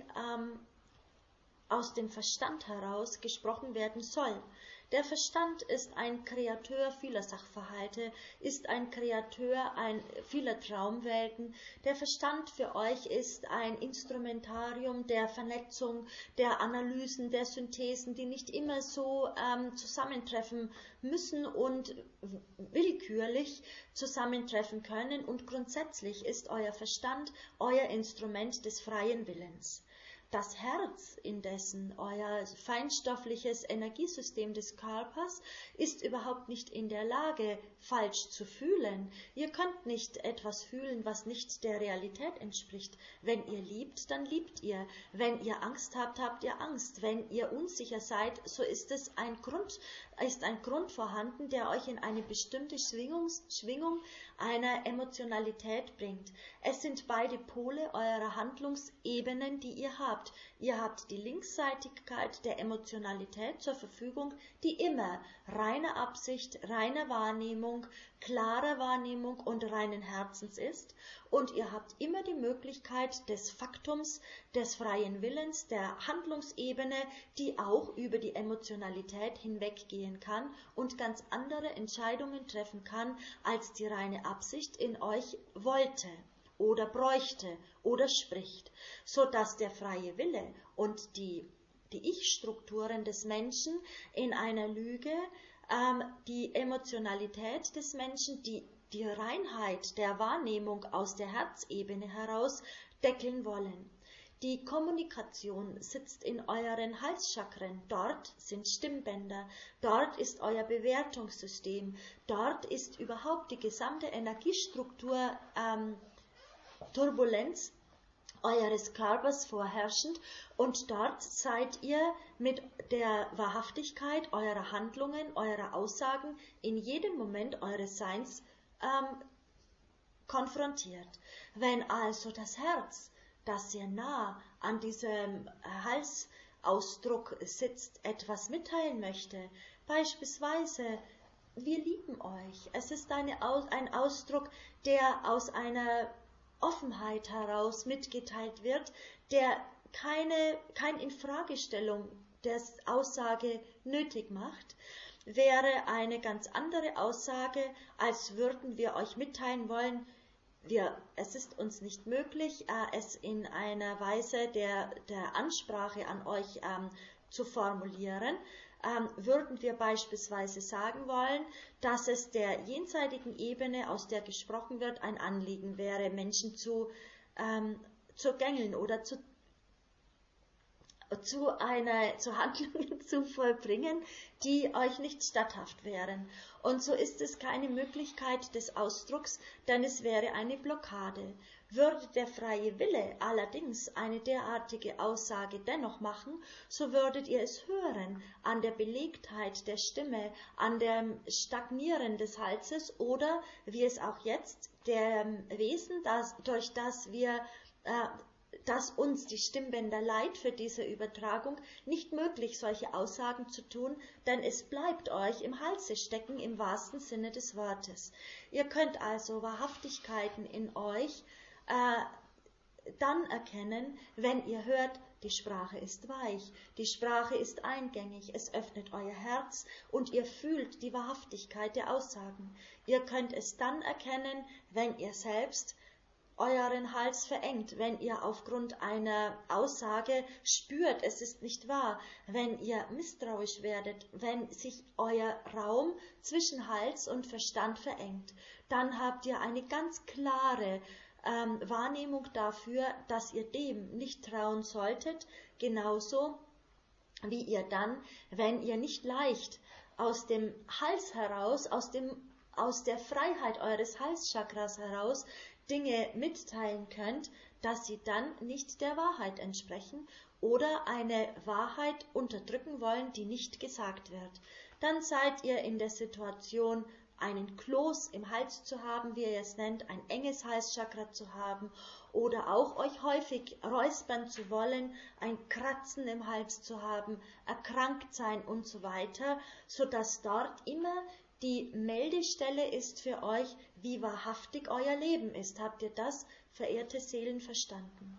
aus dem Verstand heraus gesprochen werden soll. Der Verstand ist ein Kreateur vieler Sachverhalte, ist ein Kreateur vieler Traumwelten. Der Verstand für euch ist ein Instrumentarium der Vernetzung, der Analysen, der Synthesen, die nicht immer so zusammentreffen müssen und willkürlich zusammentreffen können. Und grundsätzlich ist euer Verstand euer Instrument des freien Willens. Das Herz indessen, euer feinstoffliches Energiesystem des Körpers, ist überhaupt nicht in der Lage, falsch zu fühlen. Ihr könnt nicht etwas fühlen, was nicht der Realität entspricht. Wenn ihr liebt, dann liebt ihr. Wenn ihr Angst habt, habt ihr Angst. Wenn ihr unsicher seid, so ist ein Grund vorhanden, der euch in eine bestimmte Schwingung einer Emotionalität bringt. Es sind beide Pole eurer Handlungsebenen, die ihr habt. Ihr habt die Linksseitigkeit der Emotionalität zur Verfügung, die immer reine Absicht, reine Wahrnehmung, klare Wahrnehmung und reinen Herzens ist. Und ihr habt immer die Möglichkeit des Faktums, des freien Willens, der Handlungsebene, die auch über die Emotionalität hinweggehen kann und ganz andere Entscheidungen treffen kann, als die reine Absicht in euch wollte oder bräuchte oder spricht, so dass der freie Wille und die Ich-Strukturen des Menschen in einer Lüge die Emotionalität des Menschen, die Reinheit der Wahrnehmung aus der Herzebene heraus deckeln wollen. Die Kommunikation sitzt in euren Halschakren, dort sind Stimmbänder, dort ist euer Bewertungssystem, dort ist überhaupt die gesamte Energiestruktur Turbulenz eures Körpers vorherrschend und dort seid ihr mit der Wahrhaftigkeit eurer Handlungen, eurer Aussagen in jedem Moment eures Seins konfrontiert. Wenn also das Herz, das sehr nah an diesem Halsausdruck sitzt, etwas mitteilen möchte, beispielsweise, wir lieben euch, es ist ein Ausdruck, der aus einer Offenheit heraus mitgeteilt wird, der kein Infragestellung der Aussage nötig macht, wäre eine ganz andere Aussage, als würden wir euch mitteilen wollen, es ist uns nicht möglich, es in einer Weise der Ansprache an euch zu formulieren. Würden wir beispielsweise sagen wollen, dass es der jenseitigen Ebene, aus der gesprochen wird, ein Anliegen wäre, Menschen zu gängeln oder zu Handlungen zu vollbringen, die euch nicht statthaft wären. Und so ist es keine Möglichkeit des Ausdrucks, denn es wäre eine Blockade. Würde der freie Wille allerdings eine derartige Aussage dennoch machen, so würdet ihr es hören an der Belegtheit der Stimme, an dem Stagnieren des Halses oder, wie es auch jetzt, dem Wesen, durch das uns die Stimmbänder leiht für diese Übertragung, nicht möglich, solche Aussagen zu tun, denn es bleibt euch im Halse stecken im wahrsten Sinne des Wortes. Ihr könnt also Wahrhaftigkeiten in euch dann erkennen, wenn ihr hört, die Sprache ist weich, die Sprache ist eingängig, es öffnet euer Herz und ihr fühlt die Wahrhaftigkeit der Aussagen. Ihr könnt es dann erkennen, wenn ihr selbst euren Hals verengt, wenn ihr aufgrund einer Aussage spürt, es ist nicht wahr, wenn ihr misstrauisch werdet, wenn sich euer Raum zwischen Hals und Verstand verengt, dann habt ihr eine ganz klare Wahrnehmung dafür, dass ihr dem nicht trauen solltet, genauso wie ihr dann, wenn ihr nicht leicht aus dem Hals heraus, aus der Freiheit eures Halschakras heraus Dinge mitteilen könnt, dass sie dann nicht der Wahrheit entsprechen oder eine Wahrheit unterdrücken wollen, die nicht gesagt wird. Dann seid ihr in der Situation, einen Kloß im Hals zu haben, wie ihr es nennt, ein enges Halschakra zu haben oder auch euch häufig räuspern zu wollen, ein Kratzen im Hals zu haben, erkrankt sein und so weiter, sodass dort immer die Meldestelle ist für euch, wie wahrhaftig euer Leben ist. Habt ihr das, verehrte Seelen, verstanden?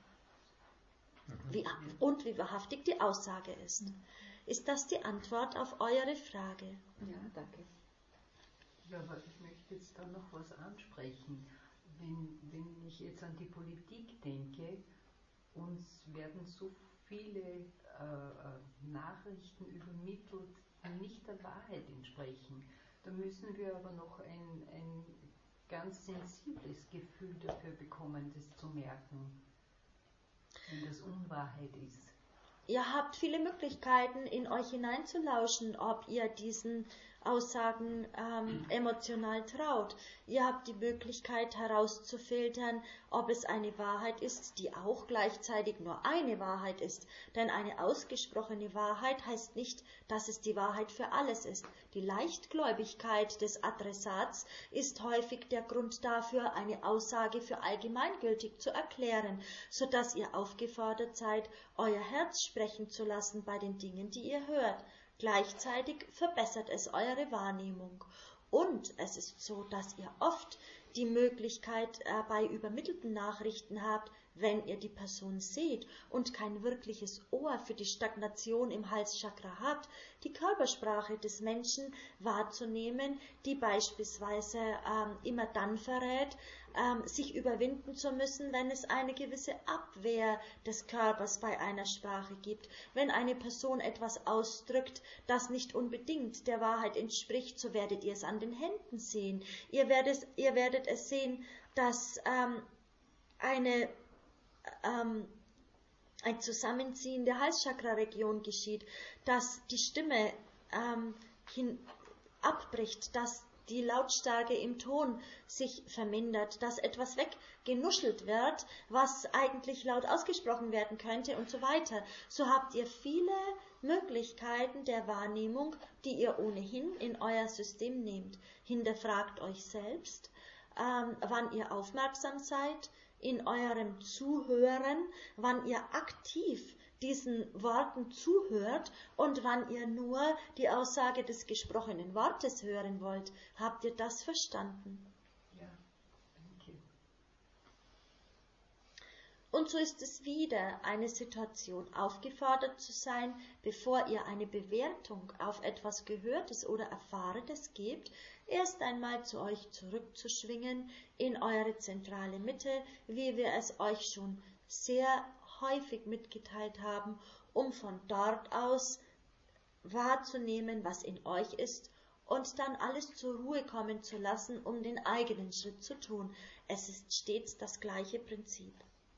Und wie wahrhaftig die Aussage ist. Ist das die Antwort auf eure Frage? Ja, danke. Ja, aber ich möchte jetzt da noch was ansprechen. Wenn ich jetzt an die Politik denke, uns werden so viele Nachrichten übermittelt, die nicht der Wahrheit entsprechen. Da müssen wir aber noch ein ganz sensibles Gefühl dafür bekommen, das zu merken, wenn das Unwahrheit ist. Ihr habt viele Möglichkeiten, in euch hineinzulauschen, ob ihr diesen Aussagen emotional traut. Ihr habt die Möglichkeit herauszufiltern, ob es eine Wahrheit ist, die auch gleichzeitig nur eine Wahrheit ist. Denn eine ausgesprochene Wahrheit heißt nicht, dass es die Wahrheit für alles ist. Die Leichtgläubigkeit des Adressats ist häufig der Grund dafür, eine Aussage für allgemeingültig zu erklären, sodass ihr aufgefordert seid, euer Herz sprechen zu lassen bei den Dingen, die ihr hört. Gleichzeitig verbessert es eure Wahrnehmung. Und es ist so, dass ihr oft die Möglichkeit bei übermittelten Nachrichten habt, wenn ihr die Person seht und kein wirkliches Ohr für die Stagnation im Halschakra habt, die Körpersprache des Menschen wahrzunehmen, die beispielsweise immer dann verrät, sich überwinden zu müssen, wenn es eine gewisse Abwehr des Körpers bei einer Sprache gibt. Wenn eine Person etwas ausdrückt, das nicht unbedingt der Wahrheit entspricht, so werdet ihr es an den Händen sehen. Ihr werdet es sehen, dass ein Zusammenziehen der Halschakra-Region geschieht, dass die Stimme abbricht, dass die Lautstärke im Ton sich vermindert, dass etwas weggenuschelt wird, was eigentlich laut ausgesprochen werden könnte und so weiter. So habt ihr viele Möglichkeiten der Wahrnehmung, die ihr ohnehin in euer System nehmt. Hinterfragt euch selbst, wann ihr aufmerksam seid, in eurem Zuhören, wann ihr aktiv diesen Worten zuhört und wann ihr nur die Aussage des gesprochenen Wortes hören wollt. Habt ihr das verstanden? Ja, danke. Und so ist es wieder eine Situation, aufgefordert zu sein, bevor ihr eine Bewertung auf etwas Gehörtes oder Erfahrenes gebt, erst einmal zu euch zurückzuschwingen in eure zentrale Mitte, wie wir es euch schon sehr häufig mitgeteilt haben, um von dort aus wahrzunehmen, was in euch ist, und dann alles zur Ruhe kommen zu lassen, um den eigenen Schritt zu tun. Es ist stets das gleiche Prinzip.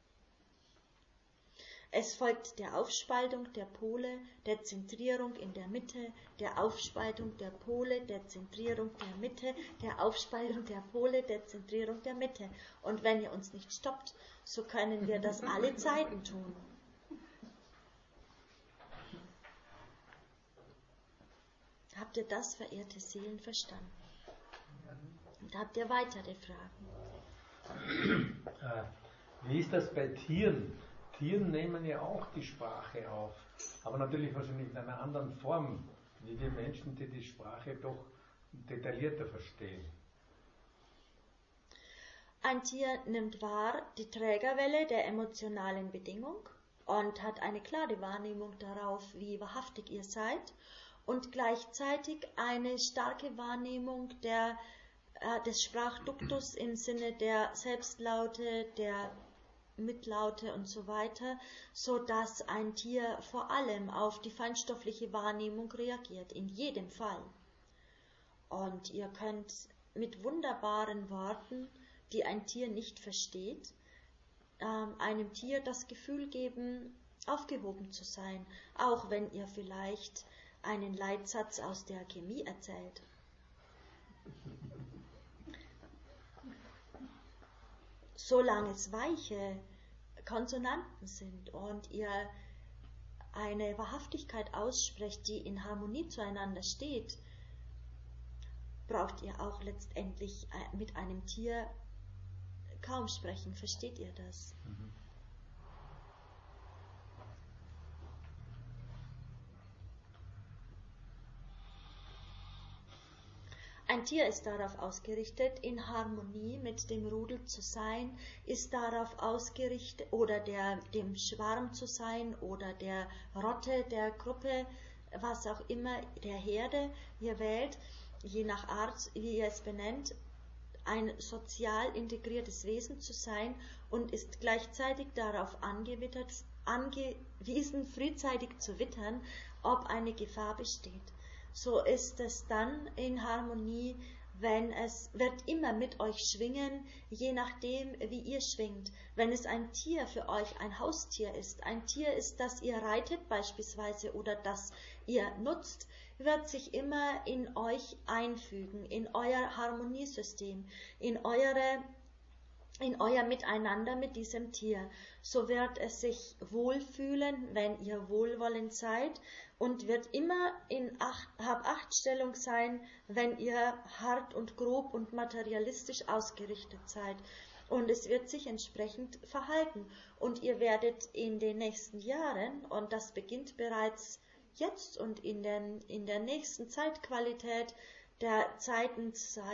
Es folgt der Aufspaltung der Pole, der Zentrierung in der Mitte, der Aufspaltung der Pole, der Zentrierung der Mitte, der Aufspaltung der Pole, der Zentrierung der Mitte. Und wenn ihr uns nicht stoppt, so können wir das alle Zeiten tun. Habt ihr das, verehrte Seelen, verstanden? Und habt ihr weitere Fragen? Wie ist das bei Tieren? Tieren nehmen ja auch die Sprache auf, aber natürlich wahrscheinlich in einer anderen Form, wie wir Menschen, die die Sprache doch detaillierter verstehen. Ein Tier nimmt wahr die Trägerwelle der emotionalen Bedingung und hat eine klare Wahrnehmung darauf, wie wahrhaftig ihr seid, und gleichzeitig eine starke Wahrnehmung des Sprachduktus im Sinne der Selbstlaute, der Mitlaute und so weiter, so dass ein Tier vor allem auf die feinstoffliche Wahrnehmung reagiert, in jedem Fall. Und ihr könnt mit wunderbaren Worten, die ein Tier nicht versteht, einem Tier das Gefühl geben, aufgehoben zu sein, auch wenn ihr vielleicht einen Leitsatz aus der Chemie erzählt. Solange es weiche Konsonanten sind und ihr eine Wahrhaftigkeit aussprecht, die in Harmonie zueinander steht, braucht ihr auch letztendlich mit einem Tier kaum sprechen. Versteht ihr das? Mhm. Ein Tier ist darauf ausgerichtet, in Harmonie mit dem Rudel zu sein, ist darauf ausgerichtet, oder dem Schwarm zu sein, oder der Rotte, der Gruppe, was auch immer, der Herde. Ihr wählt, je nach Art, wie ihr es benennt, ein sozial integriertes Wesen zu sein und ist gleichzeitig darauf angewiesen, frühzeitig zu wittern, ob eine Gefahr besteht. So ist es dann in Harmonie, wenn es wird immer mit euch schwingen, je nachdem, wie ihr schwingt. Wenn es ein Tier für euch ein Haustier ist, ein Tier ist, das ihr reitet beispielsweise oder das ihr nutzt, wird sich immer in euch einfügen, in euer Harmoniesystem, in euer Miteinander mit diesem Tier. So wird es sich wohlfühlen, wenn ihr wohlwollend seid, und wird immer in Hab-Acht-Stellung sein, wenn ihr hart und grob und materialistisch ausgerichtet seid. Und es wird sich entsprechend verhalten. Und ihr werdet in den nächsten Jahren, und das beginnt bereits jetzt und in der nächsten Zeitqualität, der Zeiten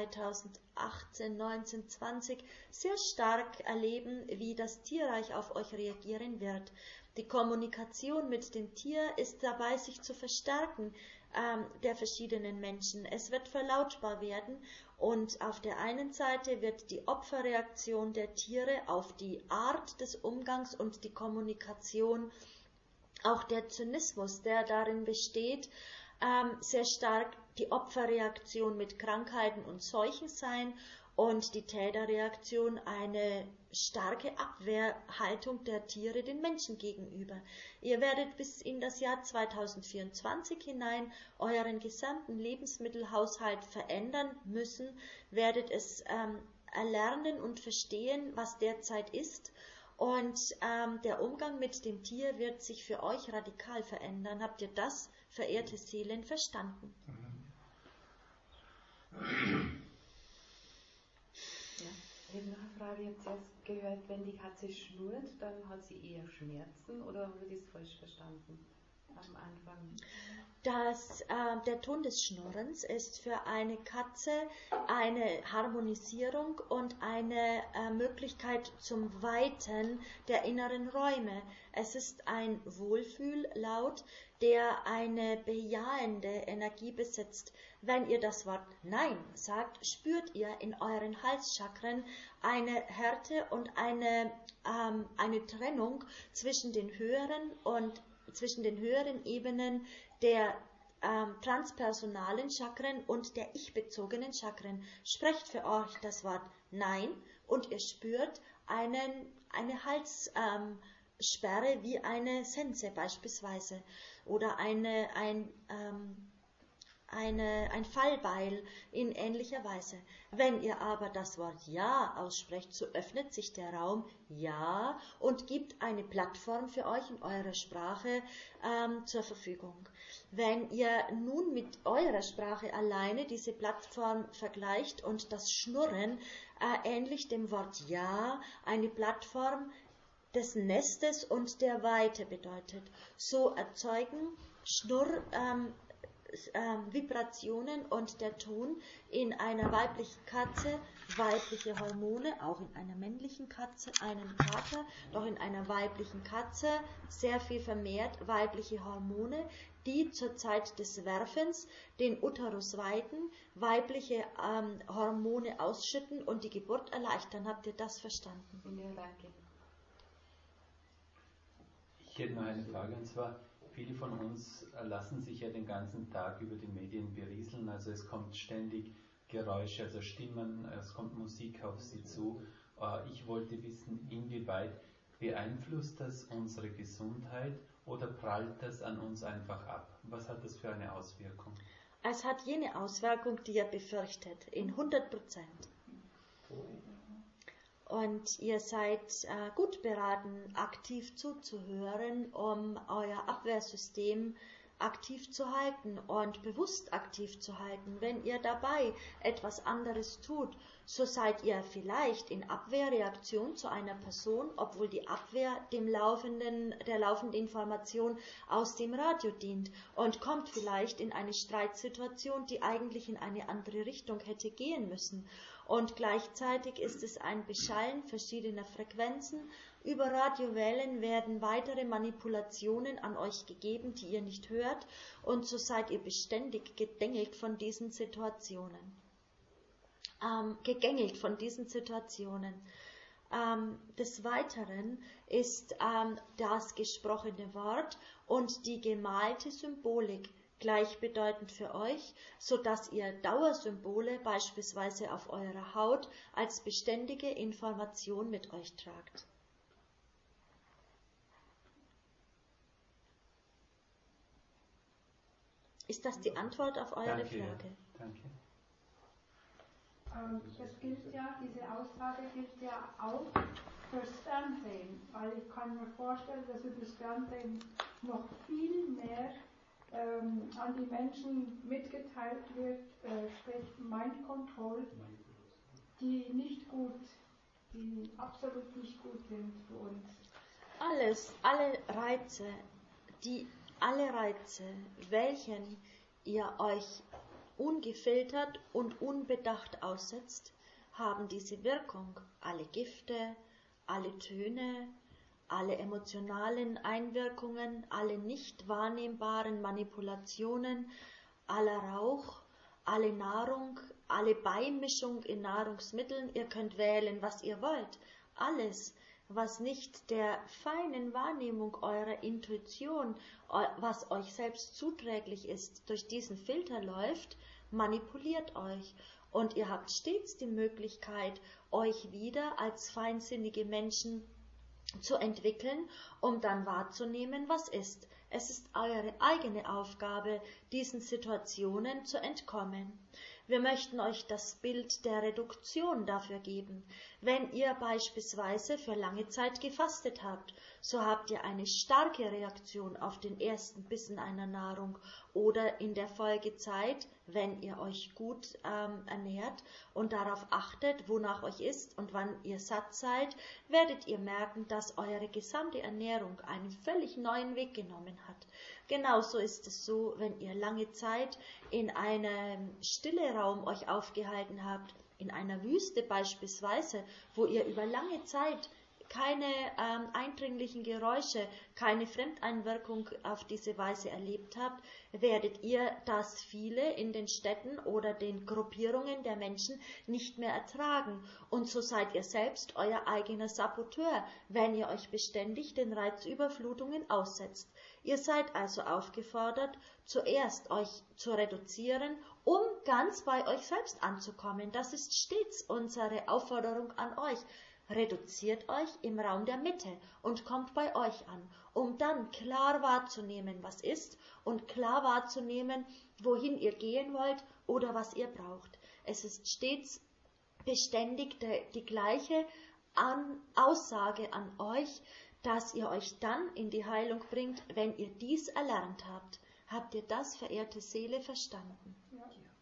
2018, 19, 20 sehr stark erleben, wie das Tierreich auf euch reagieren wird. Die Kommunikation mit dem Tier ist dabei, sich zu verstärken, der verschiedenen Menschen. Es wird verlautbar werden, und auf der einen Seite wird die Opferreaktion der Tiere auf die Art des Umgangs und die Kommunikation, auch der Zynismus, der darin besteht, sehr stark die Opferreaktion mit Krankheiten und Seuchen sein und die Täterreaktion eine starke Abwehrhaltung der Tiere den Menschen gegenüber. Ihr werdet bis in das Jahr 2024 hinein euren gesamten Lebensmittelhaushalt verändern müssen, werdet es erlernen und verstehen, was derzeit ist. Und der Umgang mit dem Tier wird sich für euch radikal verändern. Habt ihr das, verehrte Seelen, verstanden? Ja, ich habe noch eine Frage. Ich habe zuerst gehört, wenn die Katze schnurrt, dann hat sie eher Schmerzen, oder habe ich das falsch verstanden? am Anfang? Der Ton des Schnurrens ist für eine Katze eine Harmonisierung und eine Möglichkeit zum Weiten der inneren Räume. Es ist ein Wohlfühllaut, der eine bejahende Energie besitzt. Wenn ihr das Wort Nein sagt, spürt ihr in euren Halschakren eine Härte und eine Trennung zwischen den höheren Ebenen der transpersonalen Chakren und der ich-bezogenen Chakren. Sprecht für euch das Wort Nein und ihr spürt eine Halssperre wie eine Sense beispielsweise oder ein Fallbeil in ähnlicher Weise. Wenn ihr aber das Wort Ja aussprecht, so öffnet sich der Raum Ja und gibt eine Plattform für euch in eurer Sprache zur Verfügung. Wenn ihr nun mit eurer Sprache alleine diese Plattform vergleicht und das Schnurren ähnlich dem Wort Ja eine Plattform des Nestes und der Weite bedeutet, so erzeugen Vibrationen und der Ton in einer weiblichen Katze weibliche Hormone, auch in einer männlichen Katze einen Kater, doch in einer weiblichen Katze sehr viel vermehrt weibliche Hormone, die zur Zeit des Werfens den Uterus weiten, weibliche Hormone ausschütten und die Geburt erleichtern. Habt ihr das verstanden? Ja, danke. Ich hätte noch eine Frage, und zwar, viele von uns lassen sich ja den ganzen Tag über die Medien berieseln, also es kommt ständig Geräusche, also Stimmen, es kommt Musik auf sie zu. Ich wollte wissen, inwieweit beeinflusst das unsere Gesundheit oder prallt das an uns einfach ab? Was hat das für eine Auswirkung? Es hat jene Auswirkung, die ihr befürchtet, in 100%. Und ihr seid gut beraten, aktiv zuzuhören, um euer Abwehrsystem aktiv zu halten und bewusst aktiv zu halten. Wenn ihr dabei etwas anderes tut, so seid ihr vielleicht in Abwehrreaktion zu einer Person, obwohl die Abwehr der laufenden Information aus dem Radio dient und kommt vielleicht in eine Streitsituation, die eigentlich in eine andere Richtung hätte gehen müssen. Und gleichzeitig ist es ein Beschallen verschiedener Frequenzen. Über Radiowellen werden weitere Manipulationen an euch gegeben, die ihr nicht hört, und so seid ihr beständig gegängelt von diesen Situationen. Des Weiteren ist das gesprochene Wort und die gemalte Symbolik gleichbedeutend für euch, so dass ihr Dauersymbole beispielsweise auf eurer Haut als beständige Information mit euch tragt. Ist das die Antwort auf eure Frage? Danke. Das gilt ja, diese Aussage gilt ja auch fürs Fernsehen, weil ich kann mir vorstellen, dass über das Fernsehen noch viel mehr an die Menschen mitgeteilt wird, sprich Mind Control, die absolut nicht gut sind für uns. Alle Reize, welchen ihr euch ungefiltert und unbedacht aussetzt, haben diese Wirkung. Alle Gifte, alle Töne, alle emotionalen Einwirkungen, alle nicht wahrnehmbaren Manipulationen, aller Rauch, alle Nahrung, alle Beimischung in Nahrungsmitteln, ihr könnt wählen, was ihr wollt. Alles, was nicht der feinen Wahrnehmung eurer Intuition, was euch selbst zuträglich ist, durch diesen Filter läuft, manipuliert euch. Und ihr habt stets die Möglichkeit, euch wieder als feinsinnige Menschen zu entwickeln, um dann wahrzunehmen, was ist. Es ist eure eigene Aufgabe, diesen Situationen zu entkommen. Wir möchten euch das Bild der Reduktion dafür geben. Wenn ihr beispielsweise für lange Zeit gefastet habt, so habt ihr eine starke Reaktion auf den ersten Bissen einer Nahrung, oder in der Folgezeit, wenn ihr euch gut ernährt und darauf achtet, wonach euch ist und wann ihr satt seid, werdet ihr merken, dass eure gesamte Ernährung einen völlig neuen Weg genommen hat. Genauso ist es so, wenn ihr lange Zeit in einem stillen Raum euch aufgehalten habt, in einer Wüste beispielsweise, wo ihr über lange Zeit keine eindringlichen Geräusche, keine Fremdeinwirkung auf diese Weise erlebt habt, werdet ihr das viele in den Städten oder den Gruppierungen der Menschen nicht mehr ertragen. Und so seid ihr selbst euer eigener Saboteur, wenn ihr euch beständig den Reizüberflutungen aussetzt. Ihr seid also aufgefordert, zuerst euch zu reduzieren, um ganz bei euch selbst anzukommen. Das ist stets unsere Aufforderung an euch. Reduziert euch im Raum der Mitte und kommt bei euch an, um dann klar wahrzunehmen, was ist, und klar wahrzunehmen, wohin ihr gehen wollt oder was ihr braucht. Es ist stets beständig die gleiche Aussage an euch, dass ihr euch dann in die Heilung bringt, wenn ihr dies erlernt habt. Habt ihr das, verehrte Seele, verstanden? Ja.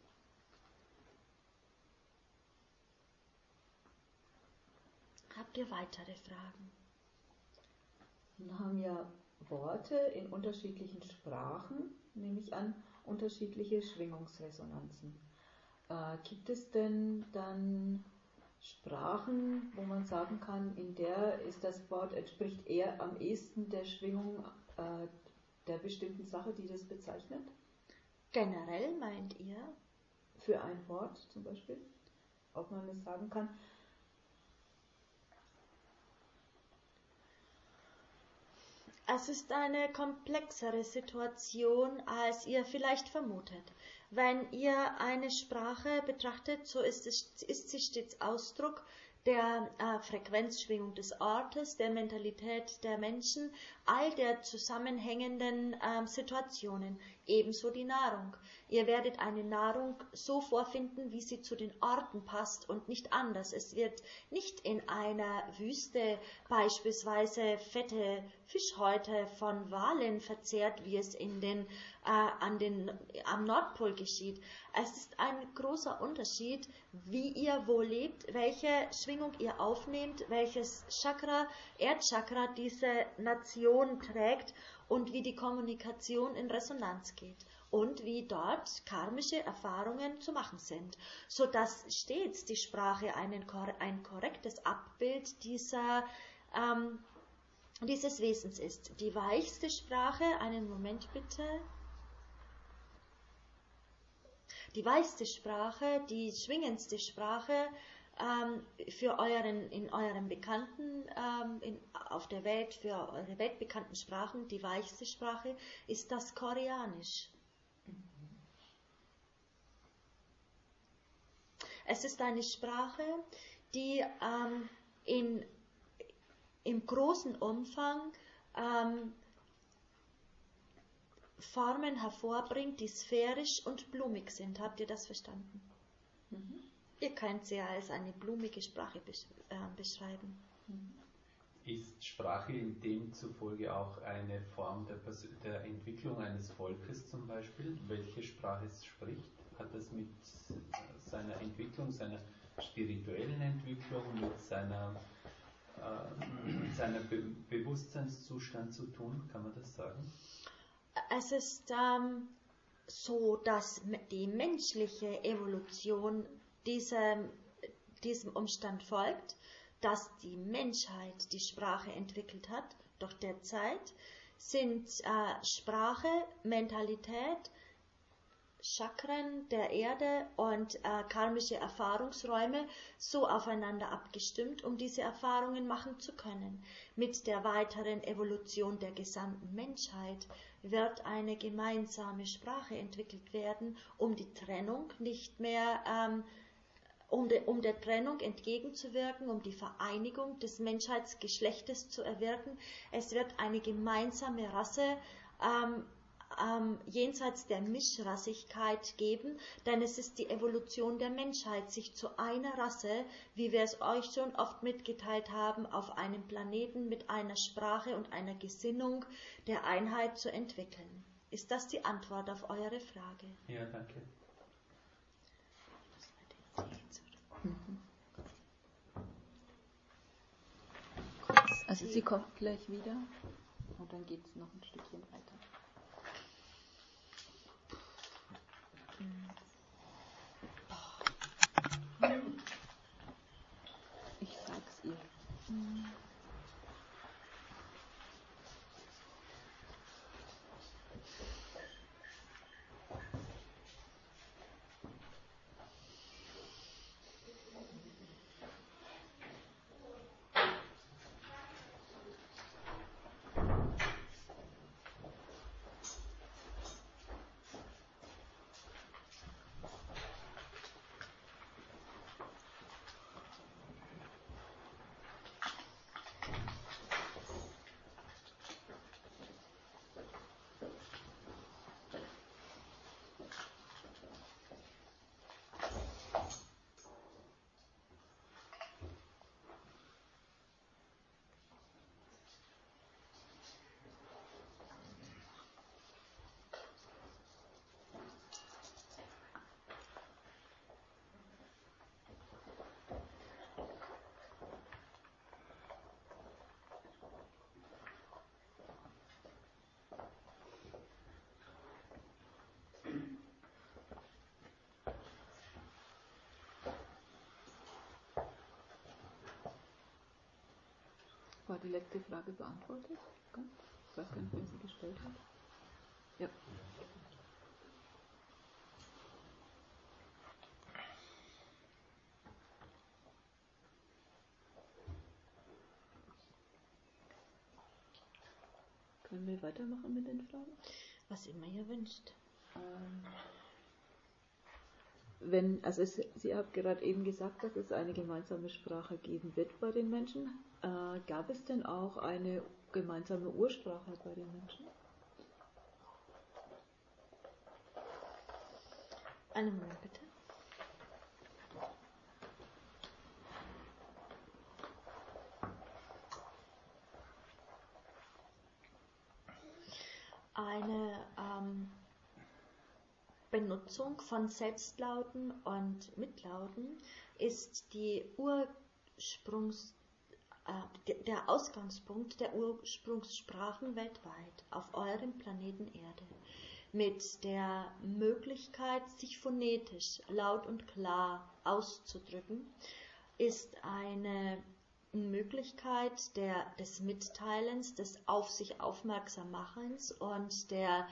Habt ihr weitere Fragen? Wir haben ja Worte in unterschiedlichen Sprachen, nehme ich an, unterschiedliche Schwingungsresonanzen. Gibt es denn dann Sprachen, wo man sagen kann, in der ist das Wort entspricht eher am ehesten der Schwingung der bestimmten Sache, die das bezeichnet? Generell meint ihr? Für ein Wort zum Beispiel? Ob man es sagen kann? Es ist eine komplexere Situation, als ihr vielleicht vermutet. Wenn ihr eine Sprache betrachtet, so ist sie stets Ausdruck der Frequenzschwingung des Ortes, der Mentalität der Menschen, all der zusammenhängenden Situationen, ebenso die Nahrung. Ihr werdet eine Nahrung so vorfinden, wie sie zu den Orten passt und nicht anders. Es wird nicht in einer Wüste beispielsweise fette Fischhäute von Walen verzehrt, wie es am Nordpol geschieht. Es ist ein großer Unterschied, wie ihr wo lebt, welche Schwingung ihr aufnehmt, welches Chakra, Erdchakra diese Nation trägt und wie die Kommunikation in Resonanz geht und wie dort karmische Erfahrungen zu machen sind, sodass stets die Sprache ein korrektes Abbild dieses Wesens ist. Die weichste Sprache, einen Moment bitte. Die weichste Sprache, die schwingendste Sprache in eurem Bekannten, auf der Welt, für eure weltbekannten Sprachen, die weichste Sprache ist das Koreanisch. Es ist eine Sprache, die im großen Umfang Formen hervorbringt, die sphärisch und blumig sind. Habt ihr das verstanden? Mhm. Ihr könnt sie als eine blumige Sprache beschreiben. Mhm. Ist Sprache in demzufolge auch eine Form der Entwicklung eines Volkes zum Beispiel? Welche Sprache es spricht? Hat das mit seiner Entwicklung, seiner spirituellen Entwicklung, mit seiner Bewusstseinszustand zu tun? Kann man das sagen? Es ist so, dass die menschliche Evolution diesem Umstand folgt, dass die Menschheit die Sprache entwickelt hat. Doch derzeit sind Sprache, Mentalität, Chakren der Erde und karmische Erfahrungsräume so aufeinander abgestimmt, um diese Erfahrungen machen zu können. Mit der weiteren Evolution der gesamten Menschheit wird eine gemeinsame Sprache entwickelt werden, um die Trennung nicht mehr um der Trennung entgegenzuwirken, um die Vereinigung des Menschheitsgeschlechtes zu erwirken. Es wird eine gemeinsame Rasse jenseits der Mischrassigkeit geben, denn es ist die Evolution der Menschheit, sich zu einer Rasse, wie wir es euch schon oft mitgeteilt haben, auf einem Planeten mit einer Sprache und einer Gesinnung der Einheit zu entwickeln. Ist das die Antwort auf eure Frage? Ja, danke. Also sie kommt gleich wieder und dann geht es noch ein Stückchen weiter. Ich sag's ihr. War die letzte Frage beantwortet? Ich weiß gar nicht, wer sie gestellt hat. Ja. Können wir weitermachen mit den Fragen? Was immer ihr wünscht. Sie hat gerade eben gesagt, dass es eine gemeinsame Sprache geben wird bei den Menschen. Gab es denn auch eine gemeinsame Ursprache bei den Menschen? Einen Moment bitte. Eine Benutzung von Selbstlauten und Mitlauten ist der Ausgangspunkt der Ursprungssprachen weltweit auf eurem Planeten Erde. Mit der Möglichkeit, sich phonetisch laut und klar auszudrücken, ist eine Möglichkeit des Mitteilens, des auf sich aufmerksam Machens und der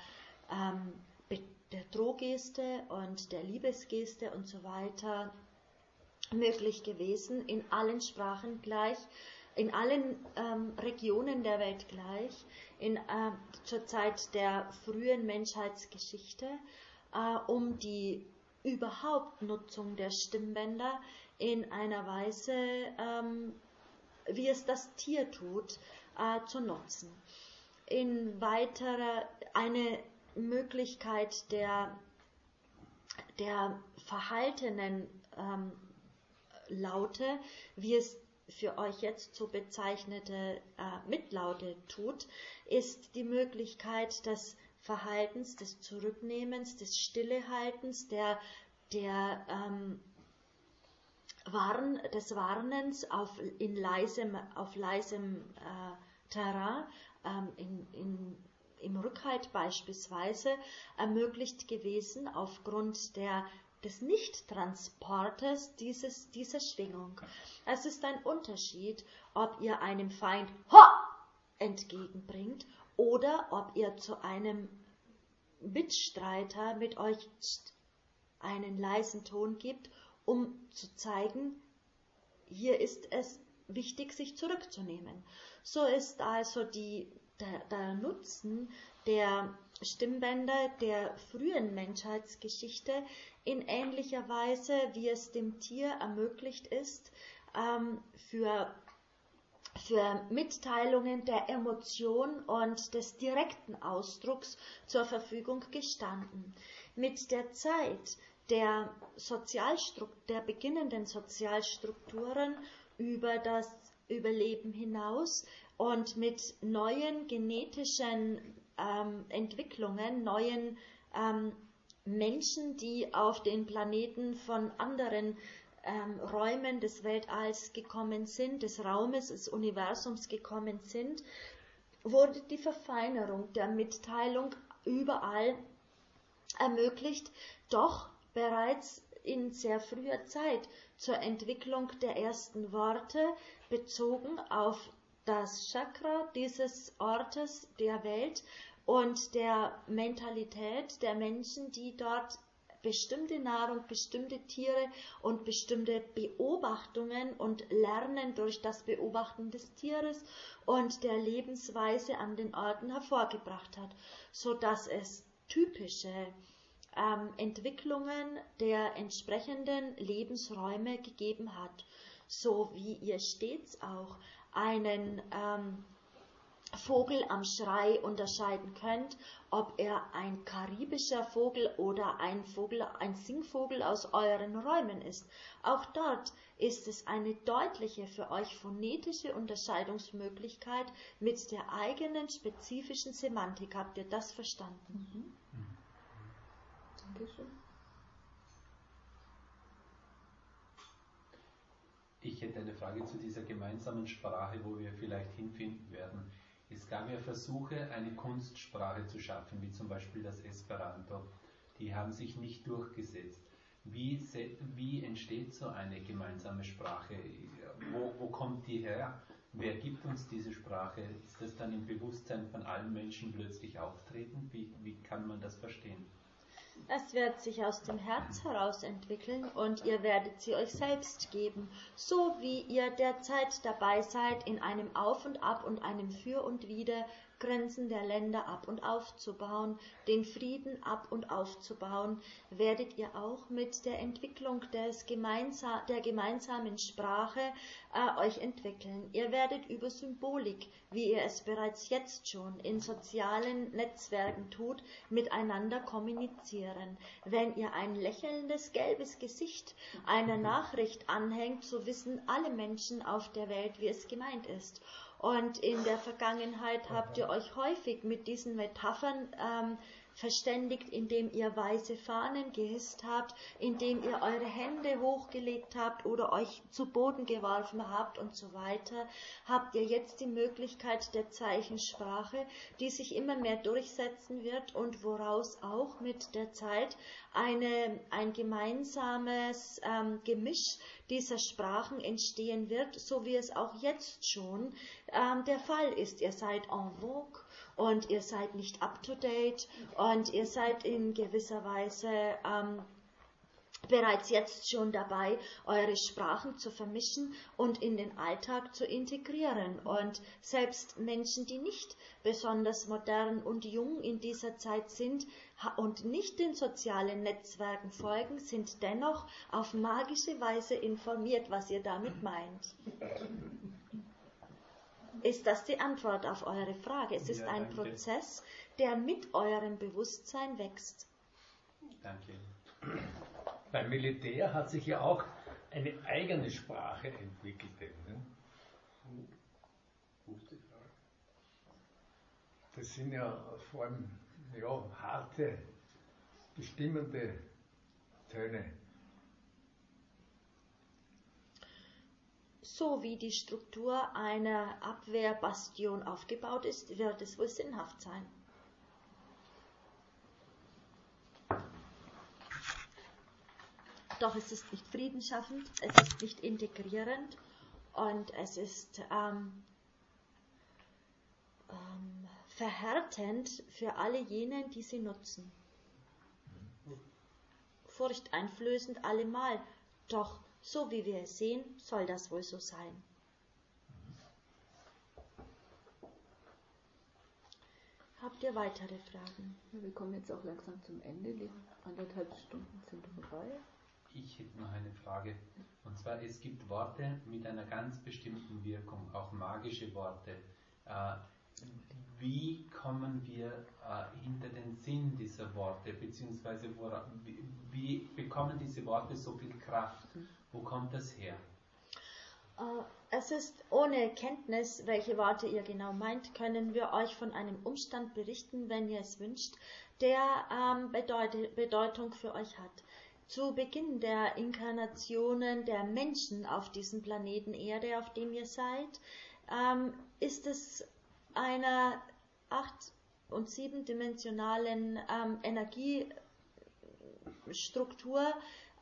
Drohgeste und der Liebesgeste und so weiter möglich gewesen, in allen Sprachen gleich, in allen Regionen der Welt gleich, zur Zeit der frühen Menschheitsgeschichte, um die überhaupt Nutzung der Stimmbänder in einer Weise, wie es das Tier tut, zu nutzen. In weiterer eine Möglichkeit der verhaltenen Laute, wie es für euch jetzt so bezeichnete Mitlaute tut, ist die Möglichkeit des Verhaltens, des Zurücknehmens, des Stillehaltens, des Warnens auf leisem Terrain, im Rückhalt beispielsweise, ermöglicht gewesen aufgrund des Nicht-Transportes dieser Schwingung. Es ist ein Unterschied, ob ihr einem Feind entgegenbringt oder ob ihr zu einem Mitstreiter mit euch einen leisen Ton gibt, um zu zeigen, hier ist es wichtig, sich zurückzunehmen. So ist also der Nutzen der Stimmbänder der frühen Menschheitsgeschichte in ähnlicher Weise, wie es dem Tier ermöglicht ist, für für Mitteilungen der Emotion und des direkten Ausdrucks zur Verfügung gestanden. Mit der Zeit der beginnenden Sozialstrukturen über das Überleben hinaus und mit neuen genetischen Entwicklungen, neuen Menschen, die auf den Planeten von anderen Räumen des Weltalls gekommen sind, des Raumes, des Universums gekommen sind, wurde die Verfeinerung der Mitteilung überall ermöglicht, doch bereits in sehr früher Zeit zur Entwicklung der ersten Worte bezogen auf das Chakra dieses Ortes der Welt und der Mentalität der Menschen, die dort bestimmte Nahrung, bestimmte Tiere und bestimmte Beobachtungen und Lernen durch das Beobachten des Tieres und der Lebensweise an den Orten hervorgebracht hat, so dass es typische Entwicklungen der entsprechenden Lebensräume gegeben hat, so wie ihr stets auch einen Vogel am Schrei unterscheiden könnt, ob er ein karibischer Vogel oder ein Singvogel aus euren Räumen ist. Auch dort ist es eine deutliche für euch phonetische Unterscheidungsmöglichkeit mit der eigenen spezifischen Semantik. Habt ihr das verstanden? Dankeschön. Ich hätte eine Frage zu dieser gemeinsamen Sprache, wo wir vielleicht hinfinden werden. Es gab ja Versuche, eine Kunstsprache zu schaffen, wie zum Beispiel das Esperanto. Die haben sich nicht durchgesetzt. Wie entsteht so eine gemeinsame Sprache? Wo kommt die her? Wer gibt uns diese Sprache? Ist das dann im Bewusstsein von allen Menschen plötzlich auftreten? Wie kann man das verstehen? Es wird sich aus dem Herz heraus entwickeln und ihr werdet sie euch selbst geben, so wie ihr derzeit dabei seid, in einem Auf und Ab und einem Für und Wider Grenzen der Länder ab und aufzubauen, den Frieden ab und aufzubauen, werdet ihr auch mit der Entwicklung der gemeinsamen Sprache euch entwickeln. Ihr werdet über Symbolik, wie ihr es bereits jetzt schon in sozialen Netzwerken tut, miteinander kommunizieren. Wenn ihr ein lächelndes, gelbes Gesicht einer Nachricht anhängt, so wissen alle Menschen auf der Welt, wie es gemeint ist. Und in der Vergangenheit habt ihr euch häufig mit diesen Metaphern verständigt, indem ihr weiße Fahnen gehisst habt, indem ihr eure Hände hochgelegt habt oder euch zu Boden geworfen habt und so weiter, habt ihr jetzt die Möglichkeit der Zeichensprache, die sich immer mehr durchsetzen wird und woraus auch mit der Zeit ein gemeinsames Gemisch dieser Sprachen entstehen wird, so wie es auch jetzt schon der Fall ist. Ihr seid en vogue und ihr seid nicht up to date und ihr seid in gewisser Weise bereits jetzt schon dabei, eure Sprachen zu vermischen und in den Alltag zu integrieren. Und selbst Menschen, die nicht besonders modern und jung in dieser Zeit sind und nicht den sozialen Netzwerken folgen, sind dennoch auf magische Weise informiert, was ihr damit meint. Ist das die Antwort auf eure Frage? Es ist ein Prozess, der mit eurem Bewusstsein wächst. Danke. Beim Militär hat sich ja auch eine eigene Sprache entwickelt. Ne? Das sind ja vor allem harte, bestimmende Töne. So wie die Struktur einer Abwehrbastion aufgebaut ist, wird es wohl sinnhaft sein. Doch es ist nicht friedensschaffend, es ist nicht integrierend und es ist verhärtend für alle jenen, die sie nutzen. Furchteinflößend allemal, doch so wie wir es sehen, soll das wohl so sein. Habt ihr weitere Fragen? Ja, wir kommen jetzt auch langsam zum Ende. Die 1,5 Stunden sind vorbei. Ich hätte noch eine Frage. Und zwar, es gibt Worte mit einer ganz bestimmten Wirkung, auch magische Worte. Wie kommen wir hinter den Sinn dieser Worte, beziehungsweise wie bekommen diese Worte so viel Kraft? Wo kommt das her? Es ist ohne Kenntnis, welche Worte ihr genau meint, können wir euch von einem Umstand berichten, wenn ihr es wünscht, der Bedeutung für euch hat. Zu Beginn der Inkarnationen der Menschen auf diesem Planeten Erde, auf dem ihr seid, ist es einer 8- und 7-dimensionalen Energiestruktur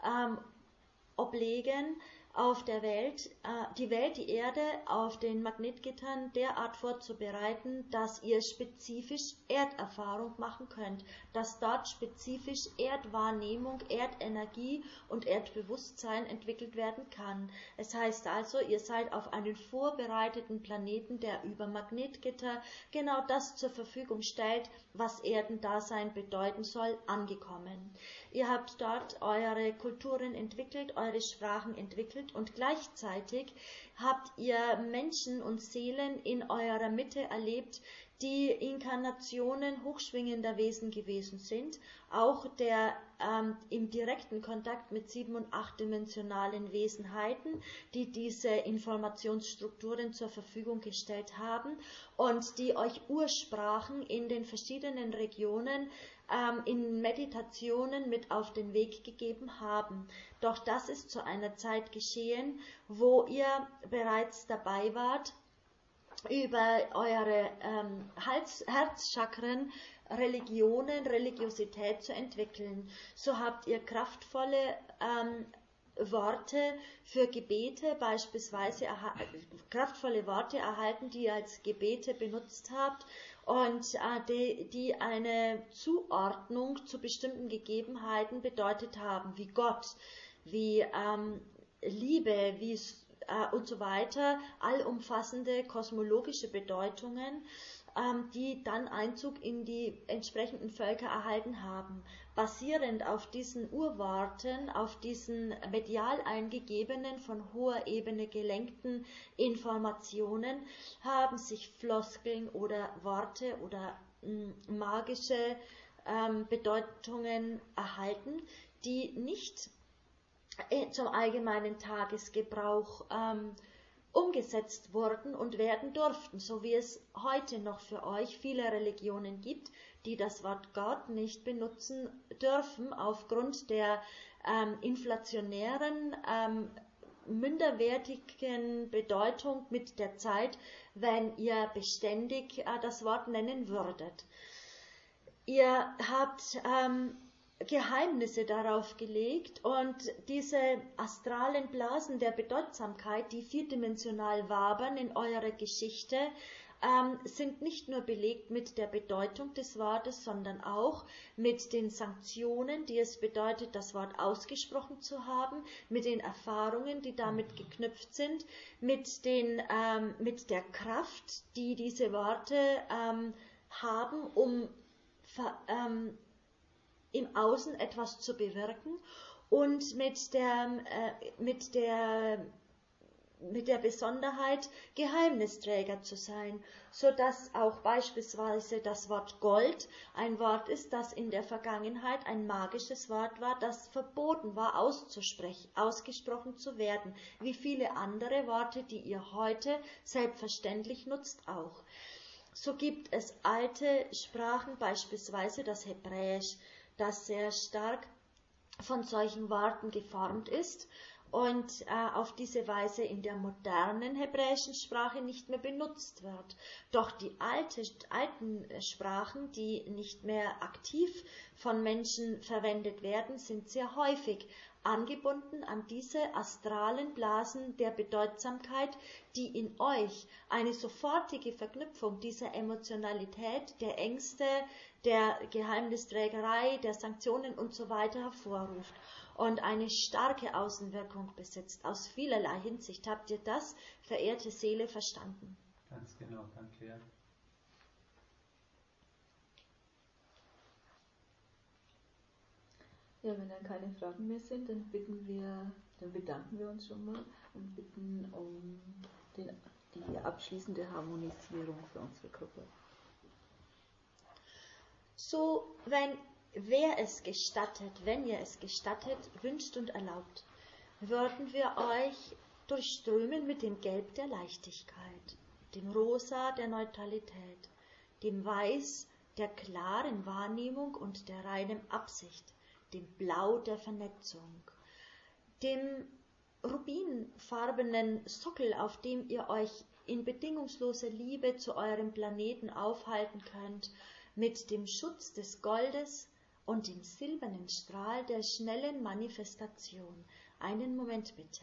oblegen, auf der Welt, die Erde auf den Magnetgittern derart vorzubereiten, dass ihr spezifisch Erderfahrung machen könnt, dass dort spezifisch Erdwahrnehmung, Erdenergie und Erdbewusstsein entwickelt werden kann. Es heißt also, ihr seid auf einen vorbereiteten Planeten, der über Magnetgitter genau das zur Verfügung stellt, was Erdendasein bedeuten soll, angekommen. Ihr habt dort eure Kulturen entwickelt, eure Sprachen entwickelt und gleichzeitig habt ihr Menschen und Seelen in eurer Mitte erlebt, die Inkarnationen hochschwingender Wesen gewesen sind, auch der im direkten Kontakt mit 7- und 8-dimensionalen Wesenheiten, die diese Informationsstrukturen zur Verfügung gestellt haben und die euch Ursprachen in den verschiedenen Regionen in Meditationen mit auf den Weg gegeben haben. Doch das ist zu einer Zeit geschehen, wo ihr bereits dabei wart, über eure Herzchakren Religiosität zu entwickeln. So habt ihr kraftvolle Worte für Gebete, beispielsweise kraftvolle Worte erhalten, die ihr als Gebete benutzt habt und die eine Zuordnung zu bestimmten Gegebenheiten bedeutet haben, wie Gott, wie Liebe, wie und so weiter, allumfassende kosmologische Bedeutungen, die dann Einzug in die entsprechenden Völker erhalten haben. Basierend auf diesen Urworten, auf diesen medial eingegebenen, von hoher Ebene gelenkten Informationen, haben sich Floskeln oder Worte oder magische Bedeutungen erhalten, die nicht zum allgemeinen Tagesgebrauch umgesetzt wurden und werden durften, so wie es heute noch für euch viele Religionen gibt, die das Wort Gott nicht benutzen dürfen aufgrund der inflationären, minderwertigen Bedeutung mit der Zeit, wenn ihr beständig das Wort nennen würdet. Ihr habt Geheimnisse darauf gelegt und diese astralen Blasen der Bedeutsamkeit, die vierdimensional wabern in eurer Geschichte, sind nicht nur belegt mit der Bedeutung des Wortes, sondern auch mit den Sanktionen, die es bedeutet, das Wort ausgesprochen zu haben, mit den Erfahrungen, die damit geknüpft sind, mit der Kraft, die diese Worte haben, um im Außen etwas zu bewirken und mit der Besonderheit, Geheimnisträger zu sein, so dass auch beispielsweise das Wort Gold ein Wort ist, das in der Vergangenheit ein magisches Wort war, das verboten war, ausgesprochen zu werden, wie viele andere Worte, die ihr heute selbstverständlich nutzt auch. So gibt es alte Sprachen, beispielsweise das Hebräisch, das sehr stark von solchen Worten geformt ist und auf diese Weise in der modernen hebräischen Sprache nicht mehr benutzt wird. Doch die alten Sprachen, die nicht mehr aktiv von Menschen verwendet werden, sind sehr häufig angebunden an diese astralen Blasen der Bedeutsamkeit, die in euch eine sofortige Verknüpfung dieser Emotionalität, der Ängste, der Geheimnisträgerei, der Sanktionen und so weiter hervorruft und eine starke Außenwirkung besitzt. Aus vielerlei Hinsicht habt ihr das, verehrte Seele, verstanden. Ganz genau, danke. Ja. Ja, wenn dann keine Fragen mehr sind, dann bedanken wir uns schon mal und bitten um die abschließende Harmonisierung für unsere Gruppe. So, wenn ihr es gestattet, wünscht und erlaubt, würden wir euch durchströmen mit dem Gelb der Leichtigkeit, dem Rosa der Neutralität, dem Weiß der klaren Wahrnehmung und der reinen Absicht, dem Blau der Vernetzung, dem rubinfarbenen Sockel, auf dem ihr euch in bedingungsloser Liebe zu eurem Planeten aufhalten könnt, mit dem Schutz des Goldes und dem silbernen Strahl der schnellen Manifestation. Einen Moment bitte.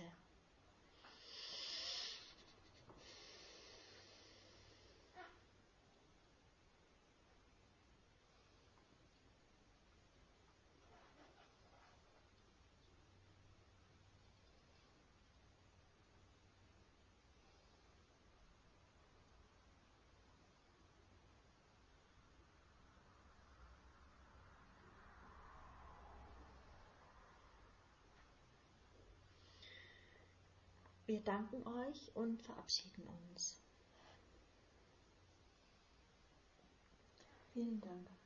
Wir danken euch und verabschieden uns. Vielen Dank.